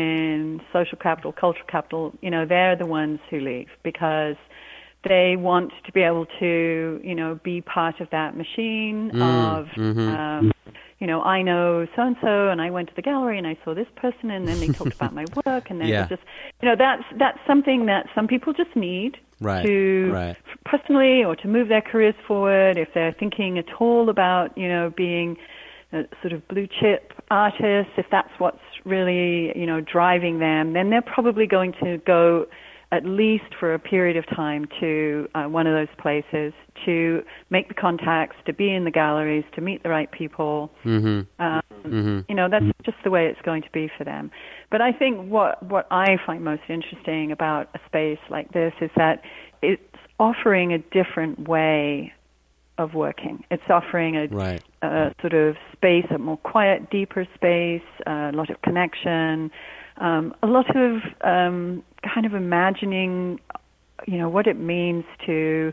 S2: in social capital, cultural capital, you know, they're the ones who leave because they want to be able to, you know, be part of that machine mm, of, mm-hmm. um, you know, I know so-and-so and I went to the gallery and I saw this person and then they talked about my work and then yeah. just, you know, that's, that's something that some people just need.
S3: Right,
S2: to
S3: right.
S2: personally or to move their careers forward, if they're thinking at all about, you know, being a sort of blue chip artists, if that's what's really, you know, driving them, then they're probably going to go at least for a period of time to uh, one of those places to make the contacts, to be in the galleries, to meet the right people.
S3: Mm-hmm.
S2: Um,
S3: mm-hmm.
S2: You know, that's just the way it's going to be for them. But I think what, what I find most interesting about a space like this is that it's offering a different way of working. It's offering a,
S3: right.
S2: a sort of space, a more quiet, deeper space, a lot of connection, um, a lot of um, kind of imagining, you know, what it means to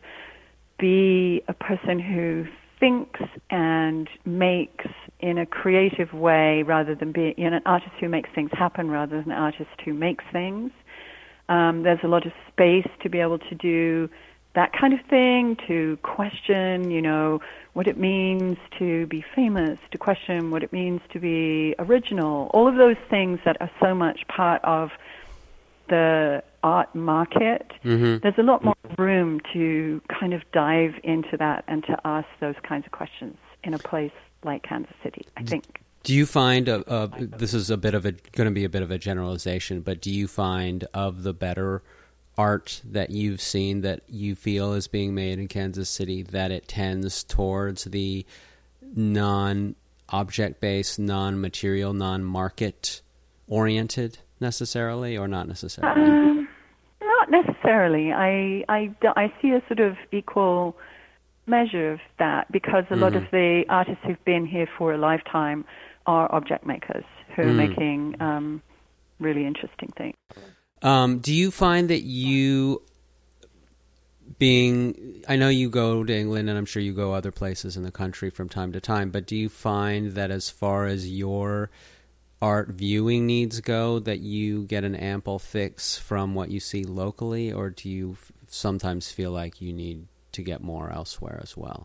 S2: be a person who thinks and makes in a creative way rather than being, you know, an artist who makes things happen rather than an artist who makes things. Um, there's a lot of space to be able to do that kind of thing, to question, you know, what it means to be famous, to question what it means to be original, all of those things that are so much part of the art market.
S3: Mm-hmm.
S2: There's a lot more room to kind of dive into that and to ask those kinds of questions in a place like Kansas City, I think.
S3: Do you find, uh, uh, this is a bit of a, going to be a bit of a generalization, but do you find of the better art that you've seen that you feel is being made in Kansas City that it tends towards the non-object-based, non-material, non-market oriented necessarily, or not necessarily?
S2: Um, not necessarily. I, I, I see a sort of equal measure of that because a mm-hmm. lot of the artists who've been here for a lifetime are object makers who are mm. making um, really interesting things.
S3: Um, do you find that you being, I know you go to England and I'm sure you go other places in the country from time to time, but do you find that as far as your art viewing needs go, that you get an ample fix from what you see locally, or do you f- sometimes feel like you need to get more elsewhere as well?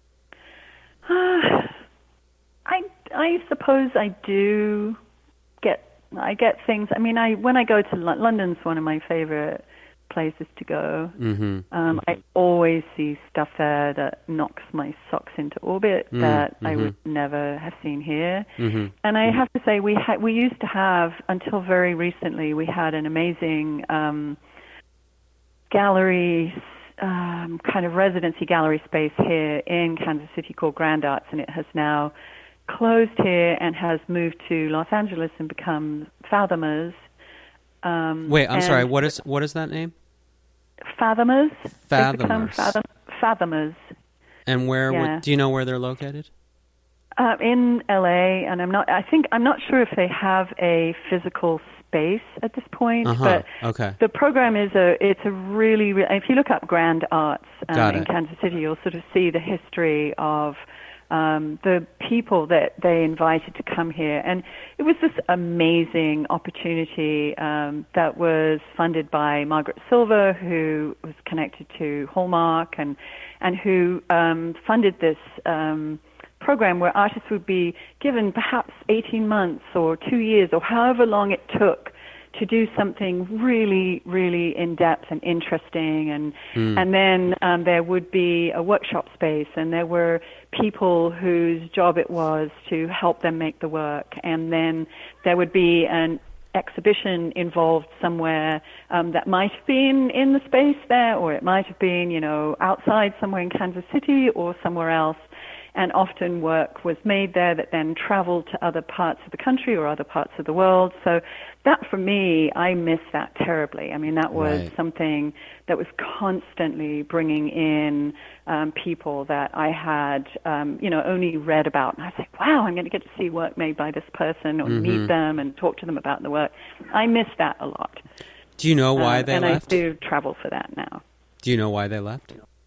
S2: Uh, I, I suppose I do get I get things. I mean, I when I go to L- London's one of my favorite places to go.
S3: Mm-hmm.
S2: Um, I always see stuff there that knocks my socks into orbit mm-hmm. that I would never have seen here.
S3: Mm-hmm.
S2: And I have to say, we ha- we used to have until very recently. We had an amazing um, gallery, um, kind of residency gallery space here in Kansas City called Grand Arts, and it has now closed here and has moved to Los Angeles and become Fathomers. Um,
S3: Wait, I'm sorry. What is what is that name?
S2: Fathomers.
S3: Fathomers.
S2: Fathom, Fathomers.
S3: And where?
S2: Yeah.
S3: What, do you know where they're located?
S2: Uh, in L A, and I'm not. I think I'm not sure if they have a physical space at this point.
S3: Uh-huh.
S2: But
S3: okay.
S2: the program is a. It's a really. If you look up Grand Arts um,
S3: Got
S2: in
S3: it.
S2: Kansas City, you'll sort of see the history of um, the people that they invited to come here. And it was this amazing opportunity um, that was funded by Margaret Silver, who was connected to Hallmark, and, and who um, funded this um, program where artists would be given perhaps eighteen months or two years or however long it took to do something really, really in-depth and interesting. And mm. and then um, there would be a workshop space, and there were people whose job it was to help them make the work. And then there would be an exhibition involved somewhere um, that might have been in the space there, or it might have been, you know, outside somewhere in Kansas City or somewhere else. And often work was made there that then traveled to other parts of the country or other parts of the world. So that, for me, I miss that terribly. I mean, that was right. something that was constantly bringing in um, people that I had, um, you know, only read about. And I was like, wow, I'm going to get to see work made by this person, or mm-hmm. meet them and talk to them about the work. I miss that a lot.
S3: Do you know why
S2: um,
S3: they
S2: and
S3: left?
S2: And I do travel for that now.
S3: Do you know why they left?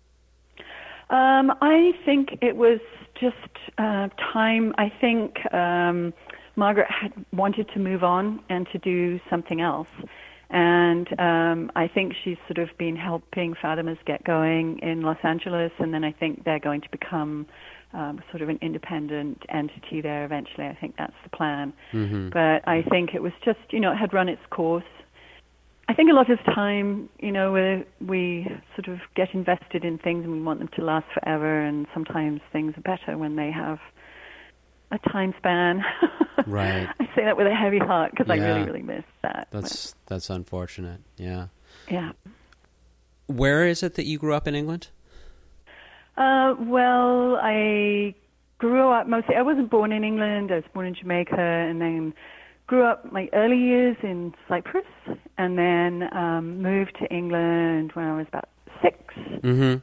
S2: Um, I think it was just uh, time. I think um, Margaret had wanted to move on and to do something else. And um, I think she's sort of been helping Fathomers get going in Los Angeles, and then I think they're going to become um, sort of an independent entity there eventually. I think that's the plan. Mm-hmm. But I think it was just, you know, it had run its course. I think a lot of time, you know, we we sort of get invested in things and we want them to last forever, and sometimes things are better when they have a time span.
S3: Right.
S2: I say that with a heavy heart because
S3: yeah.
S2: I really, really miss that.
S3: That's but, that's unfortunate. Yeah.
S2: Yeah.
S3: Where is it that you grew up in England?
S2: Uh, well, I grew up mostly. I wasn't born in England. I was born in Jamaica, and then grew up my early years in Cyprus, and then um, moved to England when I was about six.
S3: Mm-hmm.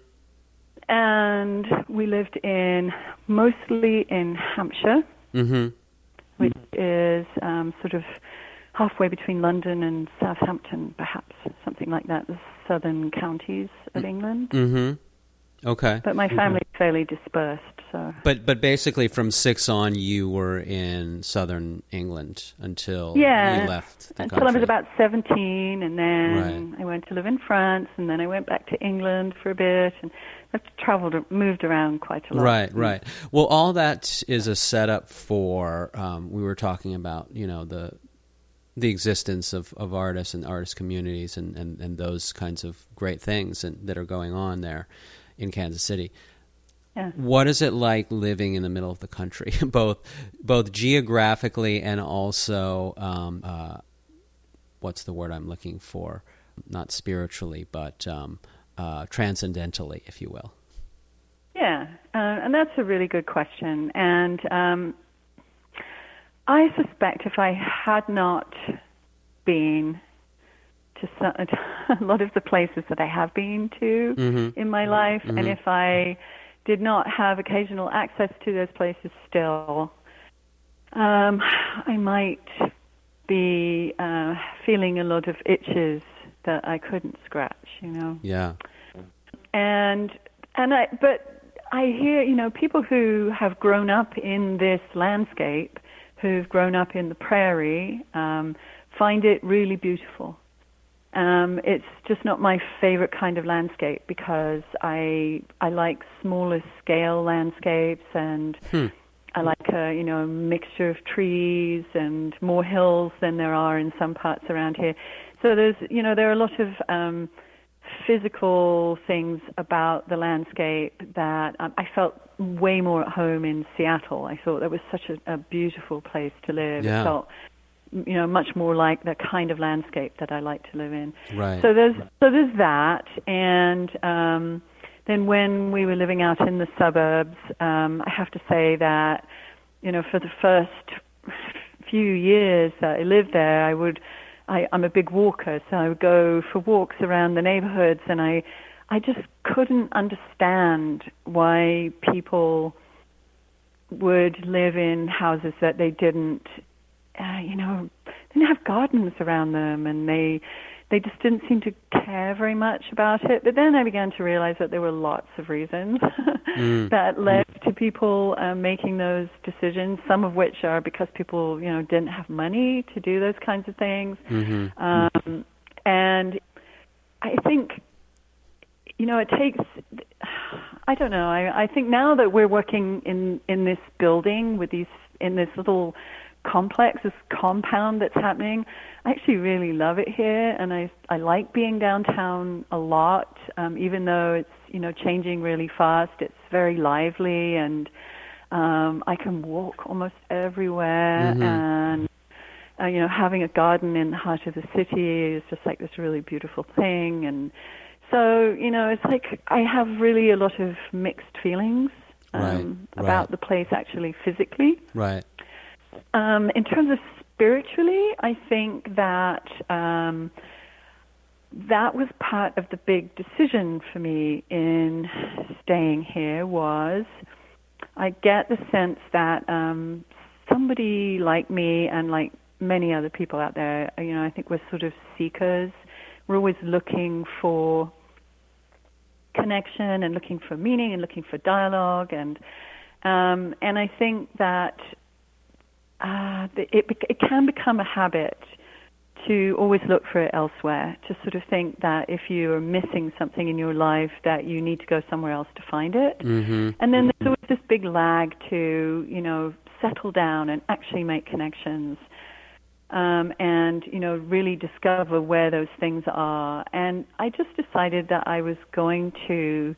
S2: And we lived in mostly in Hampshire, mm-hmm. which is um, sort of halfway between London and Southampton, perhaps, something like that, the southern counties of England.
S3: Mm-hmm. Okay.
S2: But my family is fairly dispersed, so.
S3: But but basically from six on, you were in southern England until
S2: yeah,
S3: you left the
S2: until
S3: country.
S2: I was about seventeen, and then
S3: right.
S2: I went to live in France, and then I went back to England for a bit, and I've traveled, moved around quite a lot.
S3: Right, right. Well, all that is a setup for, um, we were talking about, you know, the the existence of, of artists and artist communities and, and, and those kinds of great things and, that are going on there in Kansas City.
S2: Yeah.
S3: What is it like living in the middle of the country, both both geographically and also, um, uh, what's the word I'm looking for? Not spiritually, but um, uh, transcendentally, if you will.
S2: Yeah, uh, and that's a really good question. And um, I suspect if I had not been to some, a lot of the places that I have been to mm-hmm. in my life, mm-hmm. and if I did not have occasional access to those places still, um, I might be uh, feeling a lot of itches that I couldn't scratch, you know.
S3: Yeah.
S2: And and I, but I hear, you know, people who have grown up in this landscape, who've grown up in the prairie, um, find it really beautiful. Um, it's just not my favorite kind of landscape because I I like smaller scale landscapes, and hmm. I like a you know a mixture of trees and more hills than there are in some parts around here. So there's you know there are a lot of um, physical things about the landscape that um, I felt way more at home in Seattle. I thought that was such a, a beautiful place to live.
S3: Yeah.
S2: It felt you know, much more like the kind of landscape that I like to live in.
S3: Right.
S2: So there's so there's that, and um, then when we were living out in the suburbs, um, I have to say that, you know, for the first few years that I lived there, I would, I, I'm a big walker, so I would go for walks around the neighborhoods, and I, I just couldn't understand why people would live in houses that they didn't. Uh, you know, didn't have gardens around them, and they they just didn't seem to care very much about it. But then I began to realize that there were lots of reasons mm. that led to people uh, making those decisions, some of which are because people, you know, didn't have money to do those kinds of things.
S3: Mm-hmm.
S2: Um, and I think, you know, it takes, I don't know, I, I think now that we're working in, in this building with these, in this little complex, this compound that's happening, I actually really love it here, and I, I like being downtown a lot, um, even though it's, you know, changing really fast. It's very lively, and um, I can walk almost everywhere,
S3: Mm-hmm.
S2: and uh, you know, having a garden in the heart of the city is just like this really beautiful thing. And so, you know, it's like I have really a lot of mixed feelings um,
S3: Right,
S2: about
S3: right.
S2: the place actually physically.
S3: Right.
S2: Um, in terms of spiritually, I think that um, that was part of the big decision for me in staying here. Was I get the sense that um, somebody like me and like many other people out there, you know, I think we're sort of seekers. We're always looking for connection and looking for meaning and looking for dialogue, and um, and I think that uh, it it can become a habit to always look for it elsewhere, to sort of think that if you are missing something in your life that you need to go somewhere else to find it.
S3: Mm-hmm.
S2: And then there's always this big lag to, you know, settle down and actually make connections. Um, and, you know, really discover where those things are. And I just decided that I was going to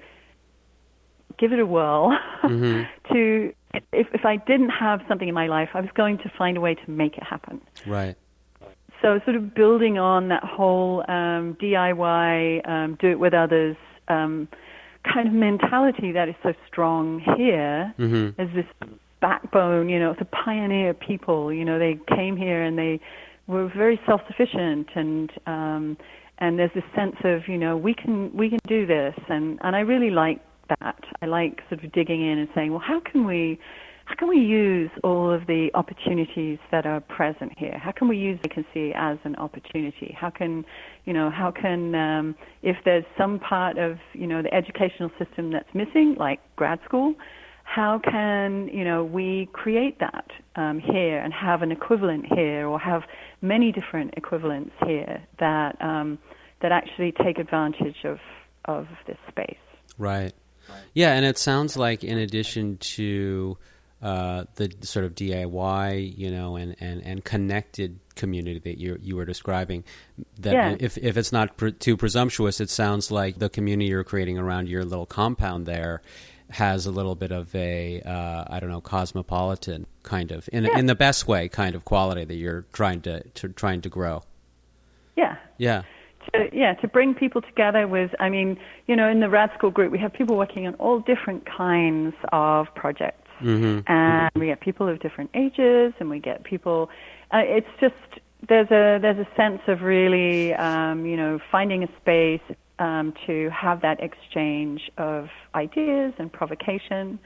S2: give it a whirl.
S3: Mm-hmm.
S2: to if, if I didn't have something in my life, I was going to find a way to make it happen.
S3: Right.
S2: So sort of building on that whole um, D I Y, um, do it with others um, kind of mentality that is so strong here.
S3: Mm-hmm.
S2: As this backbone, you know, it's a pioneer people. You know, they came here and they were very self-sufficient, and um, and there's this sense of, you know, we can we can do this, and, and I really like that. I like sort of digging in and saying, well, how can we how can we use all of the opportunities that are present here? How can we use vacancy as an opportunity? How can, you know, how can um, if there's some part of, you know, the educational system that's missing, like grad school, how can, you know, we create that um, here and have an equivalent here, or have many different equivalents here that um, that actually take advantage of, of this space.
S3: Right. Yeah, and it sounds like in addition to uh, the sort of D I Y, you know, and, and, and connected community that you you were describing, that
S2: Yeah.
S3: if if it's not pr- too presumptuous, it sounds like the community you're creating around your little compound there has a little bit of a, uh, I don't know, cosmopolitan kind of, in
S2: Yeah.
S3: in the best way, kind of quality that you're trying to, to trying to grow.
S2: Yeah.
S3: Yeah.
S2: To, yeah, to bring people together with, I mean, you know, in the Rad School group, we have people working on all different kinds of projects.
S3: Mm-hmm.
S2: And we get people of different ages, and we get people, uh, it's just, there's a there's a sense of really, um, you know, finding a space um, to have that exchange of ideas and provocation.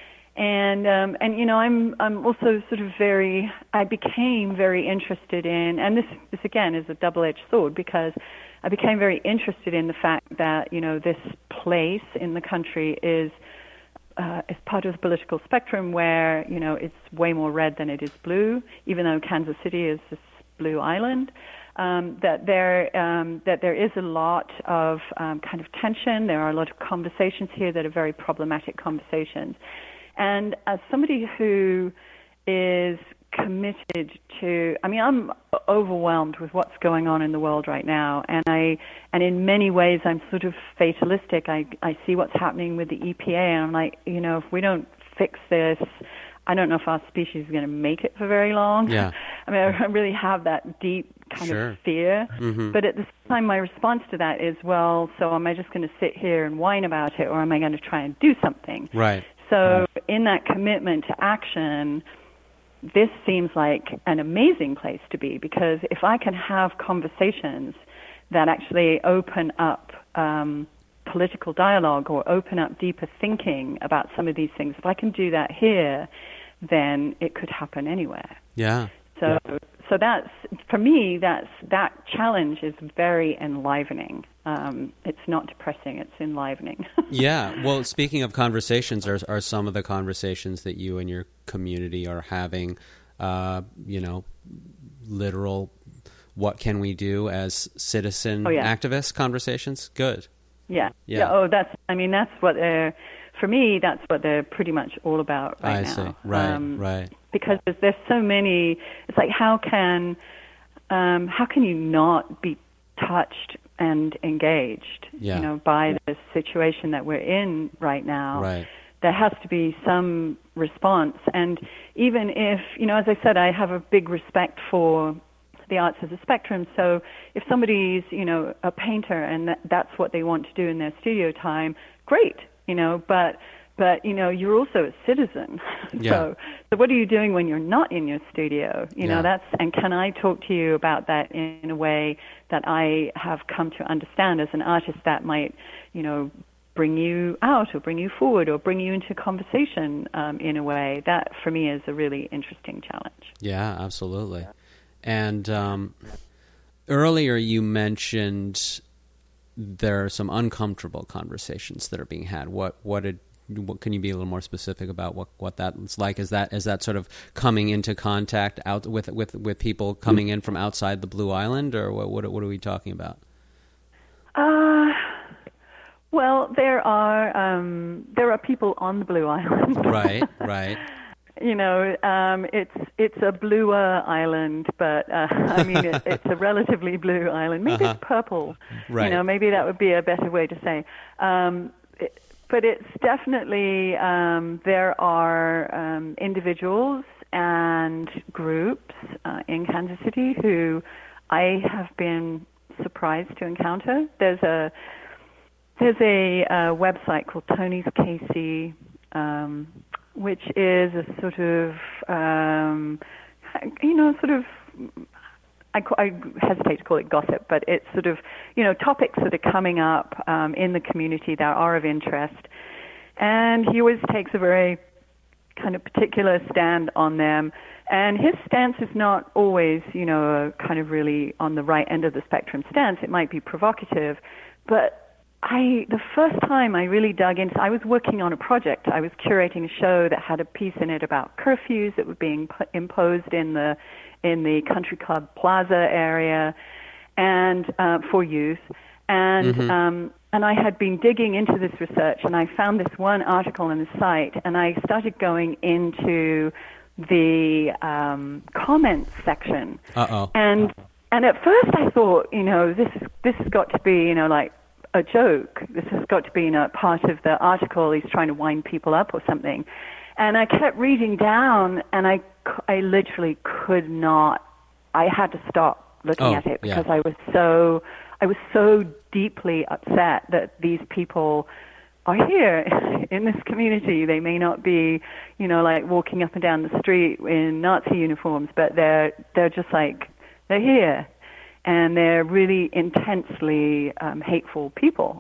S2: And um, and you know, I'm I'm also sort of very I became very interested in, and this this again is a double-edged sword, because I became very interested in the fact that, you know, this place in the country is uh, is part of the political spectrum where, you know, it's way more red than it is blue, even though Kansas City is this blue island. Um, that there um, that there is a lot of um, kind of tension. There are a lot of conversations here that are very problematic conversations. And as somebody who is committed to, I mean, I'm overwhelmed with what's going on in the world right now, and I, and in many ways, I'm sort of fatalistic. I, I see what's happening with the E P A, and I'm like, you know, if we don't fix this, I don't know if our species is going to make it for very long.
S3: Yeah.
S2: I mean, I really have that deep kind
S3: Sure.
S2: of fear.
S3: Mm-hmm.
S2: But at the same time, my response to that is, well, so am I just going to sit here and whine about it, or am I going to try and do something?
S3: Right.
S2: So in that commitment to action, this seems like an amazing place to be, because if I can have conversations that actually open up um, political dialogue or open up deeper thinking about some of these things, if I can do that here, then it could happen anywhere.
S3: Yeah.
S2: So, so that's, for me, that's, that challenge is very enlivening. Um, it's not depressing, it's enlivening.
S3: Yeah. Well, speaking of conversations, are, are some of the conversations that you and your community are having, uh, you know, literal, what can we do as citizen
S2: oh, yeah.
S3: activists conversations? Good.
S2: Yeah.
S3: Yeah.
S2: yeah. Oh, that's, I mean, that's what they're, for me, that's what they're pretty much all about right
S3: I
S2: now.
S3: see. Right,
S2: um,
S3: right.
S2: Because there's, there's so many, it's like, how can, um, how can you not be touched and engaged,
S3: Yeah.
S2: you know, by the situation that we're in right now?
S3: Right.
S2: There has to be some response. And even if, you know, as I said, I have a big respect for the arts as a spectrum. So if somebody's, you know, a painter and that, that's what they want to do in their studio time, great, you know, but, but you know, you're also a citizen.
S3: Yeah.
S2: so, so what are you doing when you're not in your studio? You
S3: Yeah.
S2: know, that's, and can I talk to you about that in, in a way that I have come to understand as an artist that might, you know, bring you out or bring you forward or bring you into conversation um, in a way that for me is a really interesting challenge.
S3: Yeah, absolutely. And um, earlier you mentioned there are some uncomfortable conversations that are being had. What what did what can you be a little more specific about what, what that's like? Is that is that sort of coming into contact out with with, with people coming in from outside the Blue Island, or what what, what are we talking about?
S2: Uh well, there are um, there are people on the Blue Island.
S3: Right, right.
S2: You know, um, it's it's a bluer island, but uh, I mean, it, it's a relatively blue island. Maybe
S3: Uh-huh.
S2: it's purple.
S3: Right.
S2: You know, maybe that would be a better way to say. Um, it, but it's definitely um, there are um, individuals and groups uh, in Kansas City who I have been surprised to encounter. There's a there's a, uh website called Tony's K C. Um, which is a sort of, um, you know, sort of, I, I hesitate to call it gossip, but it's sort of, you know, topics that are coming up um, in the community that are of interest. And he always takes a very kind of particular stand on them. And his stance is not always, you know, a kind of really on the right end of the spectrum stance. It might be provocative, but I, the first time I really dug into, I was working on a project. I was curating a show that had a piece in it about curfews that were being p- imposed in the in the Country Club Plaza area, and uh, for youth. And
S3: Mm-hmm.
S2: um, and I had been digging into this research, and I found this one article on the site, and I started going into the um, comments section.
S3: Uh oh.
S2: And and at first I thought, you know, this is this has got to be, you know, like a joke. This has got to be, you know, part of the article. He's trying to wind people up or something. And I kept reading down, and I, I literally could not. I had to stop looking
S3: Oh,
S2: at it
S3: yeah.
S2: because I was so I was so deeply upset that these people are here in this community. They may not be, you know, like walking up and down the street in Nazi uniforms, but they're they're just like they're here. And they're really intensely um, hateful people.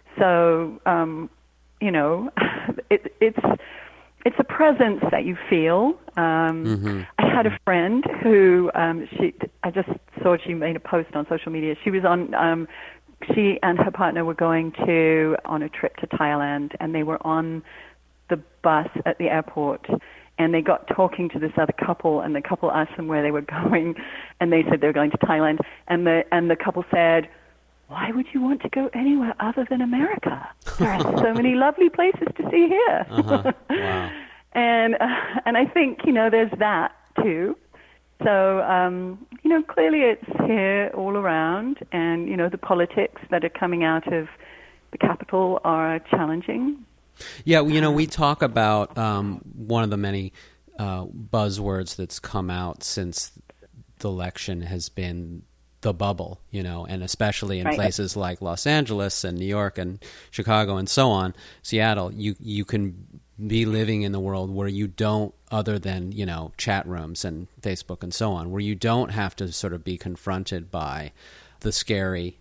S2: So, um, you know, it, it's it's a presence that you feel. Um,
S3: Mm-hmm.
S2: I had a friend who um, she I just saw she made a post on social media. She was on. Um, she and her partner were going to on a trip to Thailand, and they were on the bus at the airport. And they got talking to this other couple, and the couple asked them where they were going, and they said they were going to Thailand. And the and the couple said, "Why would you want to go anywhere other than America? There are so many lovely places to see here."
S3: Uh-huh. Wow.
S2: and uh, and I think, you know, there's that too. So um, you know, clearly it's here all around, and you know, the politics that are coming out of the Capitol are challenging.
S3: Yeah, you know, we talk about um, one of the many uh, buzzwords that's come out since the election has been the bubble, you know, and especially in
S2: Right.
S3: places like Los Angeles and New York and Chicago and so on, Seattle, you you can be living in the world where you don't, other than, you know, chat rooms and Facebook and so on, where you don't have to sort of be confronted by the scary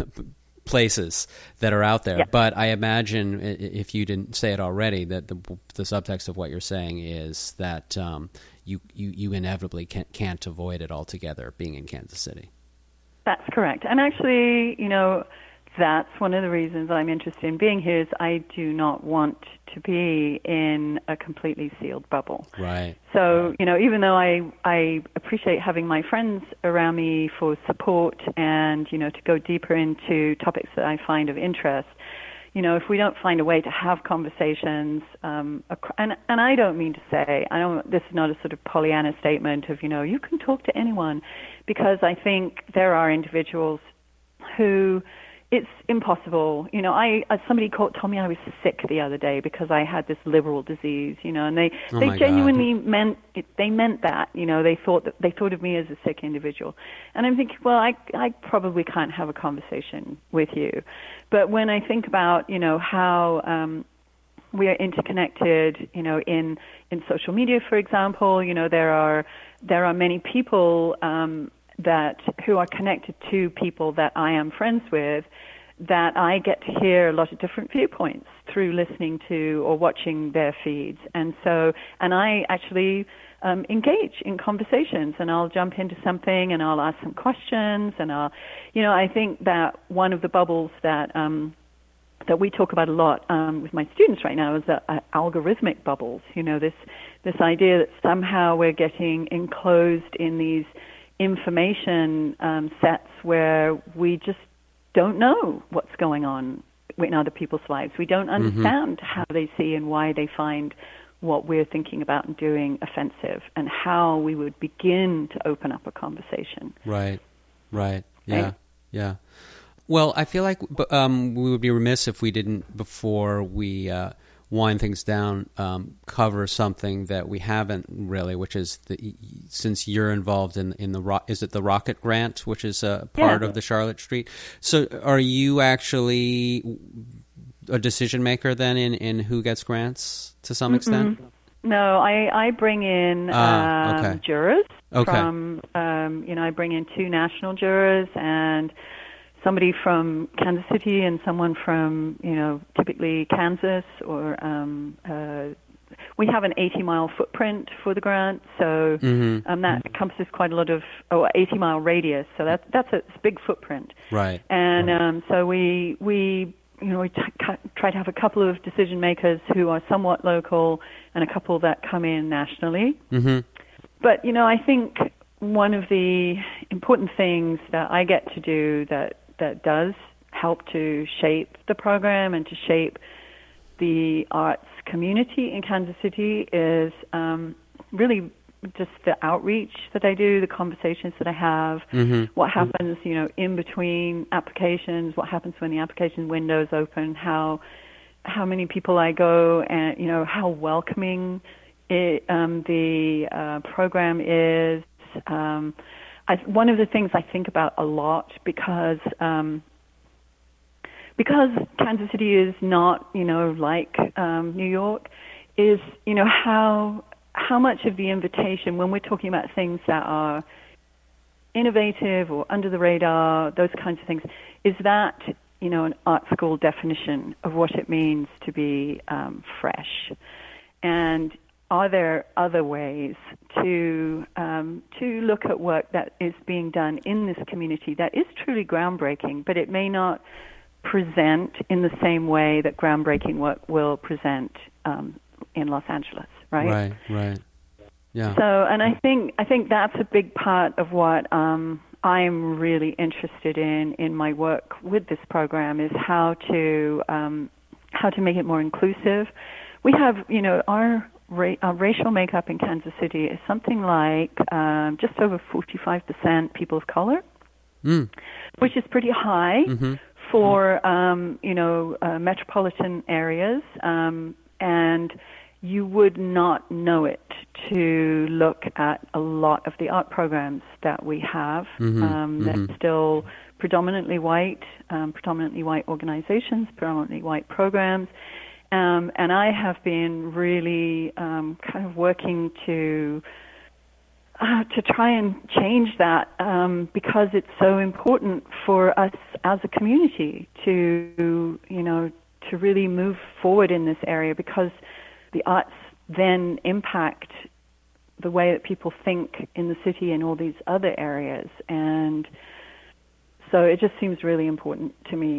S3: places that are out there.
S2: Yeah.
S3: But I imagine, i- if you didn't say it already, that the, the subtext of what you're saying is that um, you, you, you inevitably can't, can't avoid it altogether being in Kansas City.
S2: That's correct. And actually, you know, that's one of the reasons I'm interested in being here is I do not want to be in a completely sealed bubble.
S3: Right.
S2: So, you know, even though I, I appreciate having my friends around me for support and, you know, to go deeper into topics that I find of interest, you know, if we don't find a way to have conversations, um, and and I don't mean to say, I don't. This is not a sort of Pollyanna statement of, you know, you can talk to anyone, because I think there are individuals who it's impossible. You know, I uh, somebody called, told me I was sick the other day because I had this liberal disease. You know, and they
S3: Oh
S2: they
S3: my
S2: genuinely meant it, they meant that. You know, they thought that they thought of me as a sick individual, and I'm thinking, well, I I probably can't have a conversation with you. But when I think about, you know, how um, we are interconnected, you know, in in social media, for example, you know, there are there are many people um, that who are connected to people that I am friends with, that I get to hear a lot of different viewpoints through listening to or watching their feeds. And so, and I actually um, engage in conversations, and I'll jump into something and I'll ask some questions, and I'll, you know, I think that one of the bubbles that um, that we talk about a lot um, with my students right now is uh, uh, algorithmic bubbles. You know, this this idea that somehow we're getting enclosed in these information um, sets where we just don't know what's going on in other people's lives. We don't understand mm-hmm. how they see and why they find what we're thinking about and doing offensive, and how we would begin to open up a conversation.
S3: Right, right, yeah,
S2: right?
S3: yeah. Well, I feel like um, we would be remiss if we didn't, before we uh, wind things down, um, cover something that we haven't really, which is the, since you're involved in in the ro- is it the Rocket Grant, which is a part
S2: yeah.
S3: of the Charlotte Street. So, are you actually a decision maker then in, in who gets grants to some
S2: Mm-mm.
S3: extent?
S2: No, I, I bring in
S3: ah,
S2: um,
S3: okay.
S2: jurors
S3: okay.
S2: from, um, you know, I bring in two national jurors and somebody from Kansas City and someone from, you know, typically Kansas, or um, uh, we have an eighty-mile footprint for the grant, so
S3: mm-hmm.
S2: um, that encompasses quite a lot of, oh, eighty-mile radius, so that's that's a, it's a big footprint.
S3: Right.
S2: And um, so we we you know we t- try to have a couple of decision makers who are somewhat local, and a couple that come in nationally.
S3: Mm-hmm.
S2: But you know, I think one of the important things that I get to do that that does help to shape the program and to shape the arts community in Kansas City is um, really just the outreach that I do, the conversations that I have,
S3: mm-hmm.
S2: what happens, you know, in between applications, what happens when the application window's open, how how many people I go, and you know how welcoming it, um, the uh, program is. Um, I, one of the things I think about a lot, because um, because Kansas City is not, you know, like um, New York, is, you know, how how much of the invitation, when we're talking about things that are innovative or under the radar, those kinds of things, is that, you know, an art school definition of what it means to be um, fresh. And are there other ways to um, to look at work that is being done in this community that is truly groundbreaking, but it may not present in the same way that groundbreaking work will present um, in Los Angeles, right?
S3: Right, right. Yeah.
S2: So, and I think I think that's a big part of what um, I'm really interested in in my work with this program, is how to um, how to make it more inclusive. We have, you know, our Ra- uh, racial makeup in Kansas City is something like um, just over forty-five percent people of color,
S3: mm.
S2: which is pretty high
S3: mm-hmm.
S2: for, um, you know, uh, metropolitan areas. Um, and you would not know it to look at a lot of the art programs that we have.
S3: Mm-hmm.
S2: Um,
S3: mm-hmm.
S2: They're still predominantly white, um, predominantly white organizations, predominantly white programs. Um, and I have been really um, kind of working to uh, to try and change that um, because it's so important for us as a community to, you know, to really move forward in this area, because the arts then impact the way that people think in the city and all these other areas. And so it just seems really important to me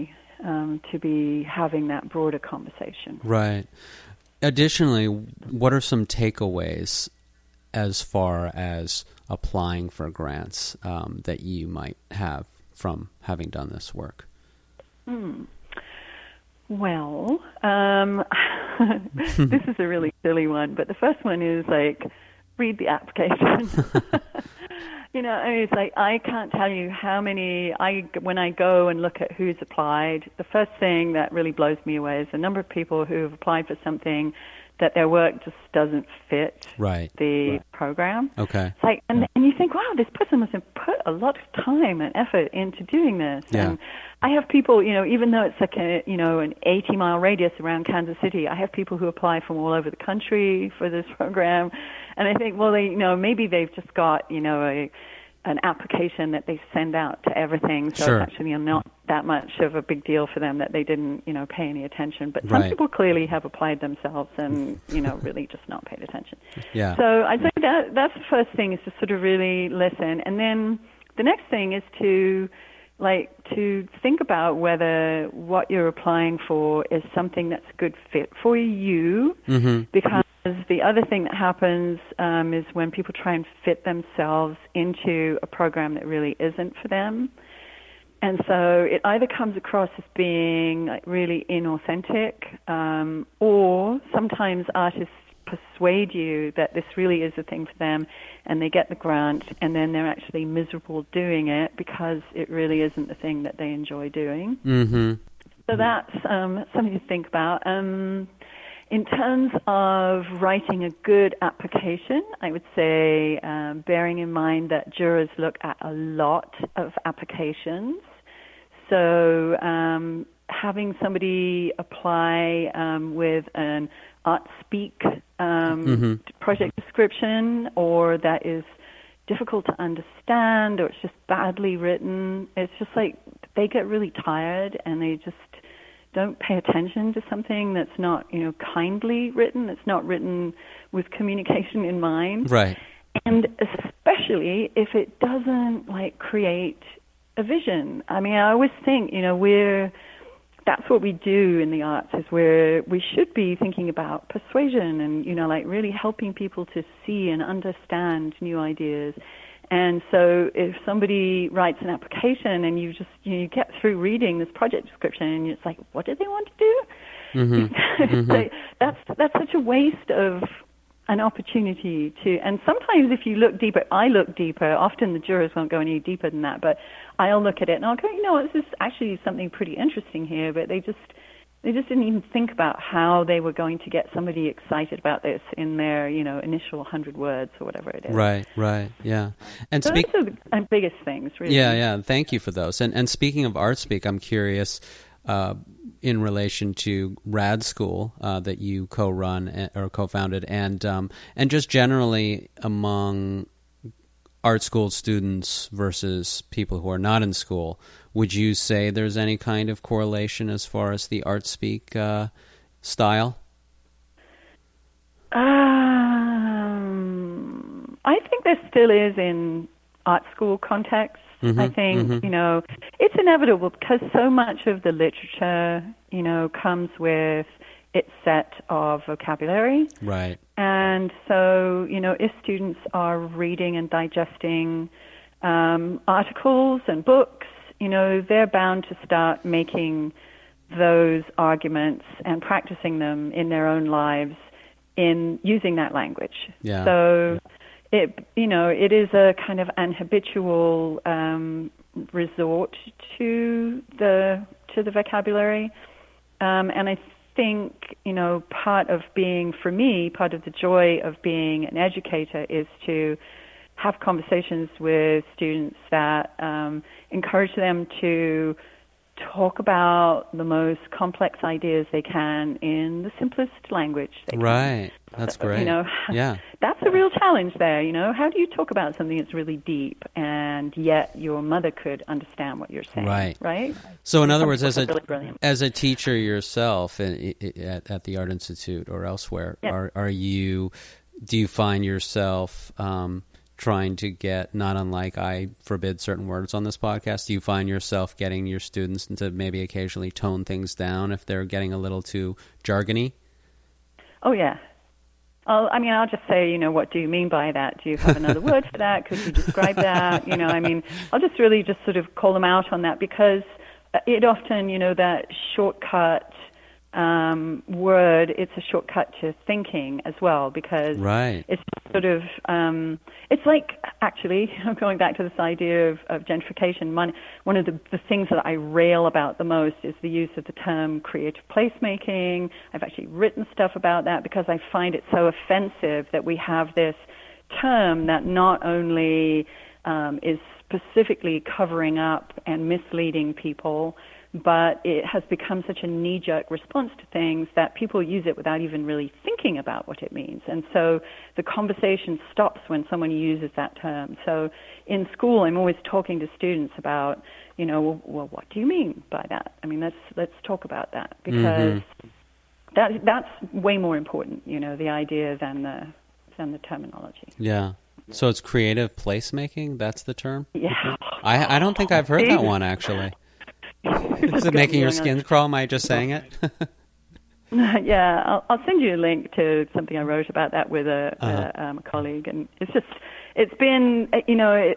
S2: um, to be having that broader conversation.
S3: Right. Additionally, what are some takeaways as far as applying for grants um, that you might have from having done this work?
S2: Hmm. Well, um, this is a really silly one, but the first one is like, read the application. You know, I mean, it's like, I can't tell you how many, I, when I go and look at who's applied, the first thing that really blows me away is the number of people who have applied for something that their work just doesn't fit
S3: right.
S2: the
S3: right.
S2: program.
S3: Okay.
S2: It's like, and, and you think, wow, this person must have put a lot of time and effort into doing this.
S3: Yeah.
S2: And I have people, you know, even though it's like a, you know, an eighty mile radius around Kansas City, I have people who apply from all over the country for this program. And I think, well, they, you know, maybe they've just got, you know, a, an application that they send out to everything. So
S3: Sure.
S2: it's actually not that much of a big deal for them that they didn't, you know, pay any attention. But some
S3: Right.
S2: people clearly have applied themselves and, you know, really just not paid attention.
S3: Yeah.
S2: So I'd say that that's the first thing, is to sort of really listen. And then the next thing is to, like, to think about whether what you're applying for is something that's a good fit for you.
S3: Mm-hmm.
S2: Because the other thing that happens um, is when people try and fit themselves into a program that really isn't for them. And so it either comes across as being like really inauthentic, um, or sometimes artists persuade you that this really is a thing for them, and they get the grant, and then they're actually miserable doing it because it really isn't the thing that they enjoy doing.
S3: Mm-hmm.
S2: So that's um, something to think about. Um, in terms of writing a good application, I would say um, bearing in mind that jurors look at a lot of applications. So um, having somebody apply um, with an ArtSpeak um,
S3: Mm-hmm.
S2: project description, or that is difficult to understand, or it's just badly written, it's just like they get really tired and they just don't pay attention to something that's not, you know, kindly written, it's not written with communication in mind.
S3: Right.
S2: And especially if it doesn't, like, create a vision. I mean, I always think, you know, we're, that's what we do in the arts, is where we should be thinking about persuasion and, you know, like really helping people to see and understand new ideas. And so if somebody writes an application and you just, you know, you get through reading this project description and it's like, what do they want to do?
S3: Mm-hmm. Mm-hmm.
S2: So that's, that's such a waste of an opportunity to, and sometimes if you look deeper, I look deeper, often the jurors won't go any deeper than that, but I'll look at it and I'll go, you know, this is actually something pretty interesting here, but they just, they just didn't even think about how they were going to get somebody excited about this in their, you know, initial hundred words or whatever it is.
S3: Right, right, yeah. And
S2: So
S3: speak-
S2: those are the biggest things, really.
S3: Yeah, yeah. Thank you for those. And and speaking of ArtSpeak, I'm curious uh, in relation to Rad School uh, that you co-run or co-founded, and um, and just generally among art school students versus people who are not in school. Would you say there's any kind of correlation as far as the ArtSpeak uh, style?
S2: Um, I think there still is in art school contexts.
S3: Mm-hmm,
S2: I think,
S3: mm-hmm.
S2: you know, it's inevitable because so much of the literature, you know, comes with its set of vocabulary.
S3: Right.
S2: And so, you know, if students are reading and digesting um, articles and books, you know, they're bound to start making those arguments and practicing them in their own lives in using that language.
S3: Yeah.
S2: So, it, you know, it is a kind of an habitual um, resort to the to the vocabulary, um, and I think, you know, part of being, for me, part of the joy of being an educator is to have conversations with students that um, encourage them to talk about the most complex ideas they can in the simplest language they
S3: Right.
S2: can.
S3: That's
S2: So,
S3: great.
S2: You know,
S3: yeah.
S2: That's a real challenge there, you know. How do you talk about something that's really deep and yet your mother could understand what you're saying?
S3: Right.
S2: Right?
S3: So in other words, as a
S2: Really brilliant.
S3: as a teacher yourself in, at, at the Art Institute or elsewhere,
S2: Yeah.
S3: are are you? Do you find yourself um, trying to get, not unlike I forbid certain words on this podcast, do you find yourself getting your students to maybe occasionally tone things down if they're getting a little too jargony?
S2: Oh, yeah. I'll, I mean, I'll just say, you know, what do you mean by that? Do you have another word for that? Could you describe that? You know, I mean, I'll just really just sort of call them out on that, because it often, you know, that shortcut um, word, it's a shortcut to thinking as well, because
S3: right.
S2: it's sort of, um, it's like, actually, going back to this idea of, of gentrification, one, one of the, the things that I rail about the most is the use of the term creative placemaking. I've actually written stuff about that because I find it so offensive that we have this term that not only um, is specifically covering up and misleading people, but it has become such a knee-jerk response to things that people use it without even really thinking about what it means. And so the conversation stops when someone uses that term. So in school, I'm always talking to students about, you know, well, well what do you mean by that? I mean, let's let's talk about that, because mm-hmm. that that's way more important, you know, the idea than the than the terminology.
S3: Yeah. So it's creative placemaking? That's the term?
S2: Yeah.
S3: I I don't think I've heard that one, actually. Is it making your skin crawl? Am I just saying it?
S2: Yeah, I'll, I'll send you a link to something I wrote about that with a,
S3: uh-huh.
S2: a, um, a colleague, and it's just, it's been, you know, it,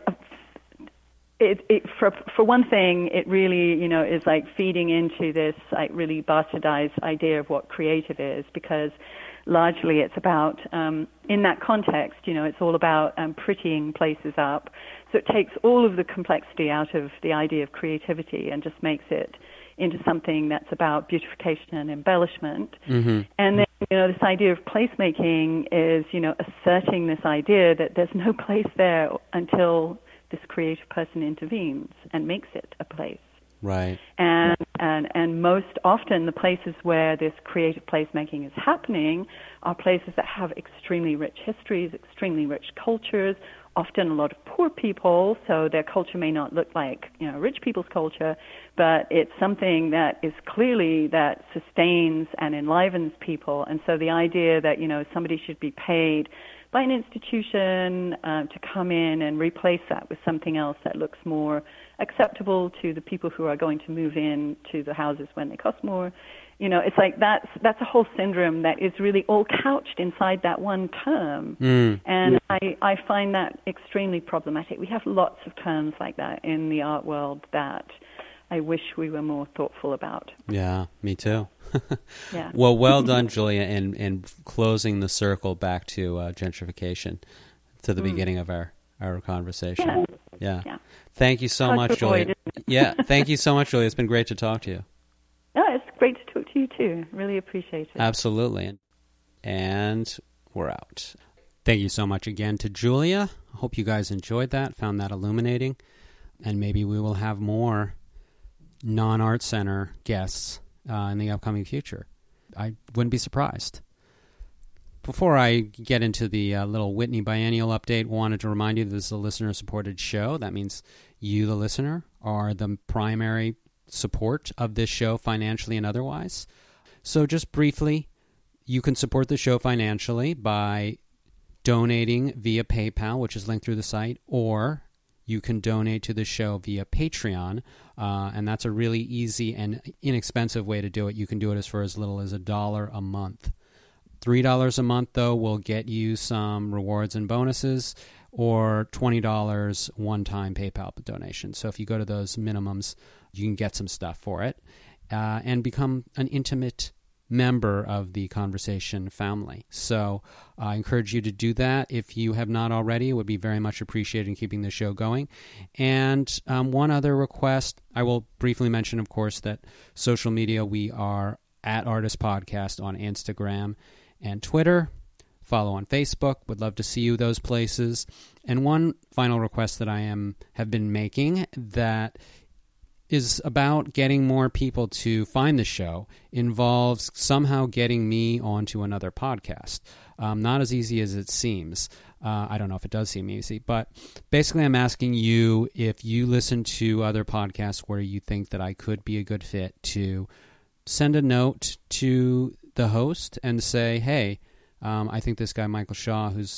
S2: it, it for for one thing, it really, you know, is like feeding into this like really bastardized idea of what creative is, because largely it's about, um, in that context, you know, it's all about um, prettying places up. So it takes all of the complexity out of the idea of creativity and just makes it into something that's about beautification and embellishment. Mm-hmm. And then, you know, this idea of placemaking is, you know, asserting this idea that there's no place there until this creative person intervenes and makes it a place.
S3: Right.
S2: And, and and most often the places where this creative placemaking is happening are places that have extremely rich histories, extremely rich cultures, often a lot of poor people, so their culture may not look like, you know, rich people's culture, but it's something that is clearly that sustains and enlivens people. And so the idea that, you know, somebody should be paid by an institution uh, to come in and replace that with something else that looks more acceptable to the people who are going to move in to the houses when they cost more. You know, it's like that's that's a whole syndrome that is really all couched inside that one term. Mm. And I, I find that extremely problematic. We have lots of terms like that in the art world that I wish we were more thoughtful about.
S3: Yeah, me too.
S2: Yeah.
S3: Well, well done, Julia, in, in closing the circle back to uh, gentrification, to the mm. beginning of our, our conversation.
S2: Yeah.
S3: Yeah.
S2: yeah.
S3: Thank you so
S2: Hard
S3: much, Julia. Yeah, thank you so much, Julia. It's been great to talk to you.
S2: No, it's great to talk to you too. Really appreciate it.
S3: Absolutely. And we're out. Thank you so much again to Julia. I hope you guys enjoyed that, found that illuminating, and maybe we will have more non-art center guests uh, in the upcoming future. I wouldn't be surprised. Before I get into the uh, little Whitney Biennial update, wanted to remind you that this is a listener-supported show. That means you, the listener, are the primary support of this show financially and otherwise. So just briefly, you can support the show financially by donating via PayPal, which is linked through the site, or you can donate to the show via Patreon, uh, and that's a really easy and inexpensive way to do it. You can do it as for as little as a dollar a month. three dollars a month, though, will get you some rewards and bonuses, or twenty dollars one-time PayPal donation. So if you go to those minimums, you can get some stuff for it uh, and become an intimate member of the Conversation family. So I encourage you to do that. If you have not already, it would be very much appreciated in keeping the show going. And um, one other request, I will briefly mention, of course, that social media, we are at Artist Podcast on Instagram and Twitter. Follow on Facebook. Would love to see you those places. And one final request that I am have been making that is about getting more people to find the show involves somehow getting me onto another podcast. Um, not as easy as it seems. Uh, I don't know if it does seem easy, but basically I'm asking you, if you listen to other podcasts where you think that I could be a good fit, to send a note to the host and say, hey, um, I think this guy Michael Shaw, who's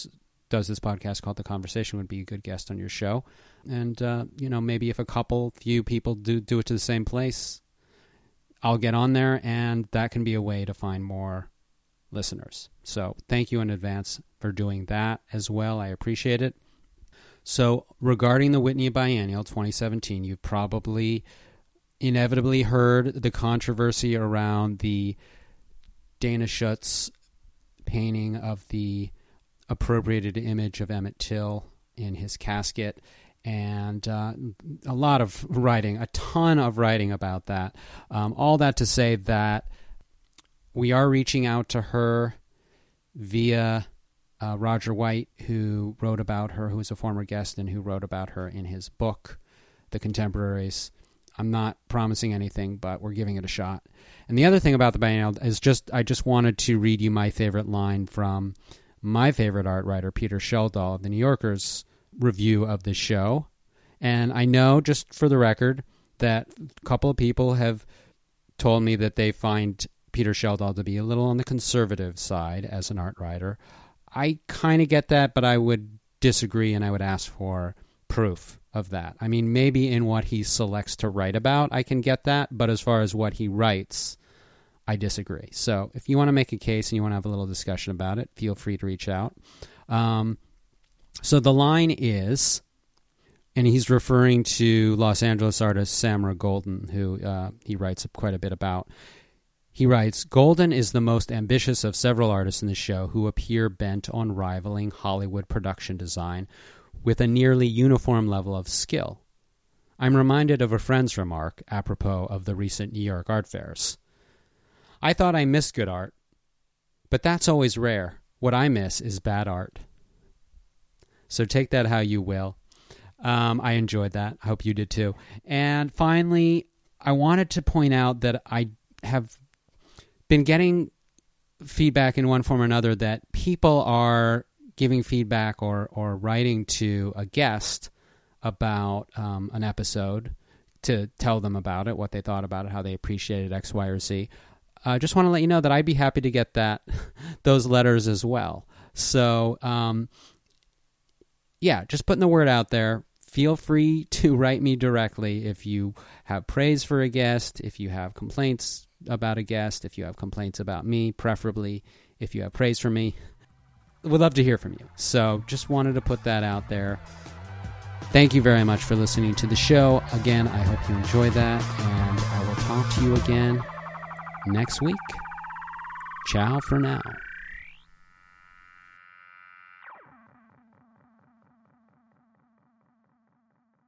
S3: does this podcast called The Conversation would be a good guest on your show. And, uh, you know, maybe if a couple, few people do, do it to the same place, I'll get on there, and that can be a way to find more listeners. So thank you in advance for doing that as well. I appreciate it. So regarding the Whitney Biennial twenty seventeen, you've probably inevitably heard the controversy around the Dana Schutz painting of the appropriated image of Emmett Till in his casket, and uh, a lot of writing, a ton of writing about that. Um, all that to say that we are reaching out to her via uh, Roger White, who wrote about her, who was a former guest and who wrote about her in his book, The Contemporaries. I'm not promising anything, but we're giving it a shot. And the other thing about the biennial is just, I just wanted to read you my favorite line from my favorite art writer, Peter Schjeldahl of The New Yorker's review of the show. And I know, just for the record, that a couple of people have told me that they find Peter Schjeldahl to be a little on the conservative side as an art writer. I kind of get that, but I would disagree, and I would ask for proof of that. I mean, maybe in what he selects to write about, I can get that, but as far as what he writes, I disagree. So if you want to make a case and you want to have a little discussion about it, feel free to reach out. Um, so the line is, and he's referring to Los Angeles artist Samara Golden, who uh, he writes quite a bit about. He writes, Golden is the most ambitious of several artists in the show who appear bent on rivaling Hollywood production design with a nearly uniform level of skill. I'm reminded of a friend's remark apropos of the recent New York art fairs. I thought I missed good art, but that's always rare. What I miss is bad art. So take that how you will. Um, I enjoyed that. I hope you did too. And finally, I wanted to point out that I have been getting feedback in one form or another that people are giving feedback or, or writing to a guest about um, an episode to tell them about it, what they thought about it, how they appreciated X, Y, or Z. I uh, just want to let you know that I'd be happy to get that those letters as well. So, um, yeah, just putting the word out there. Feel free to write me directly if you have praise for a guest, if you have complaints about a guest, if you have complaints about me, preferably if you have praise for me. We'd love to hear from you. So just wanted to put that out there. Thank you very much for listening to the show. Again, I hope you enjoyed that, and I will talk to you again next week. Ciao for now.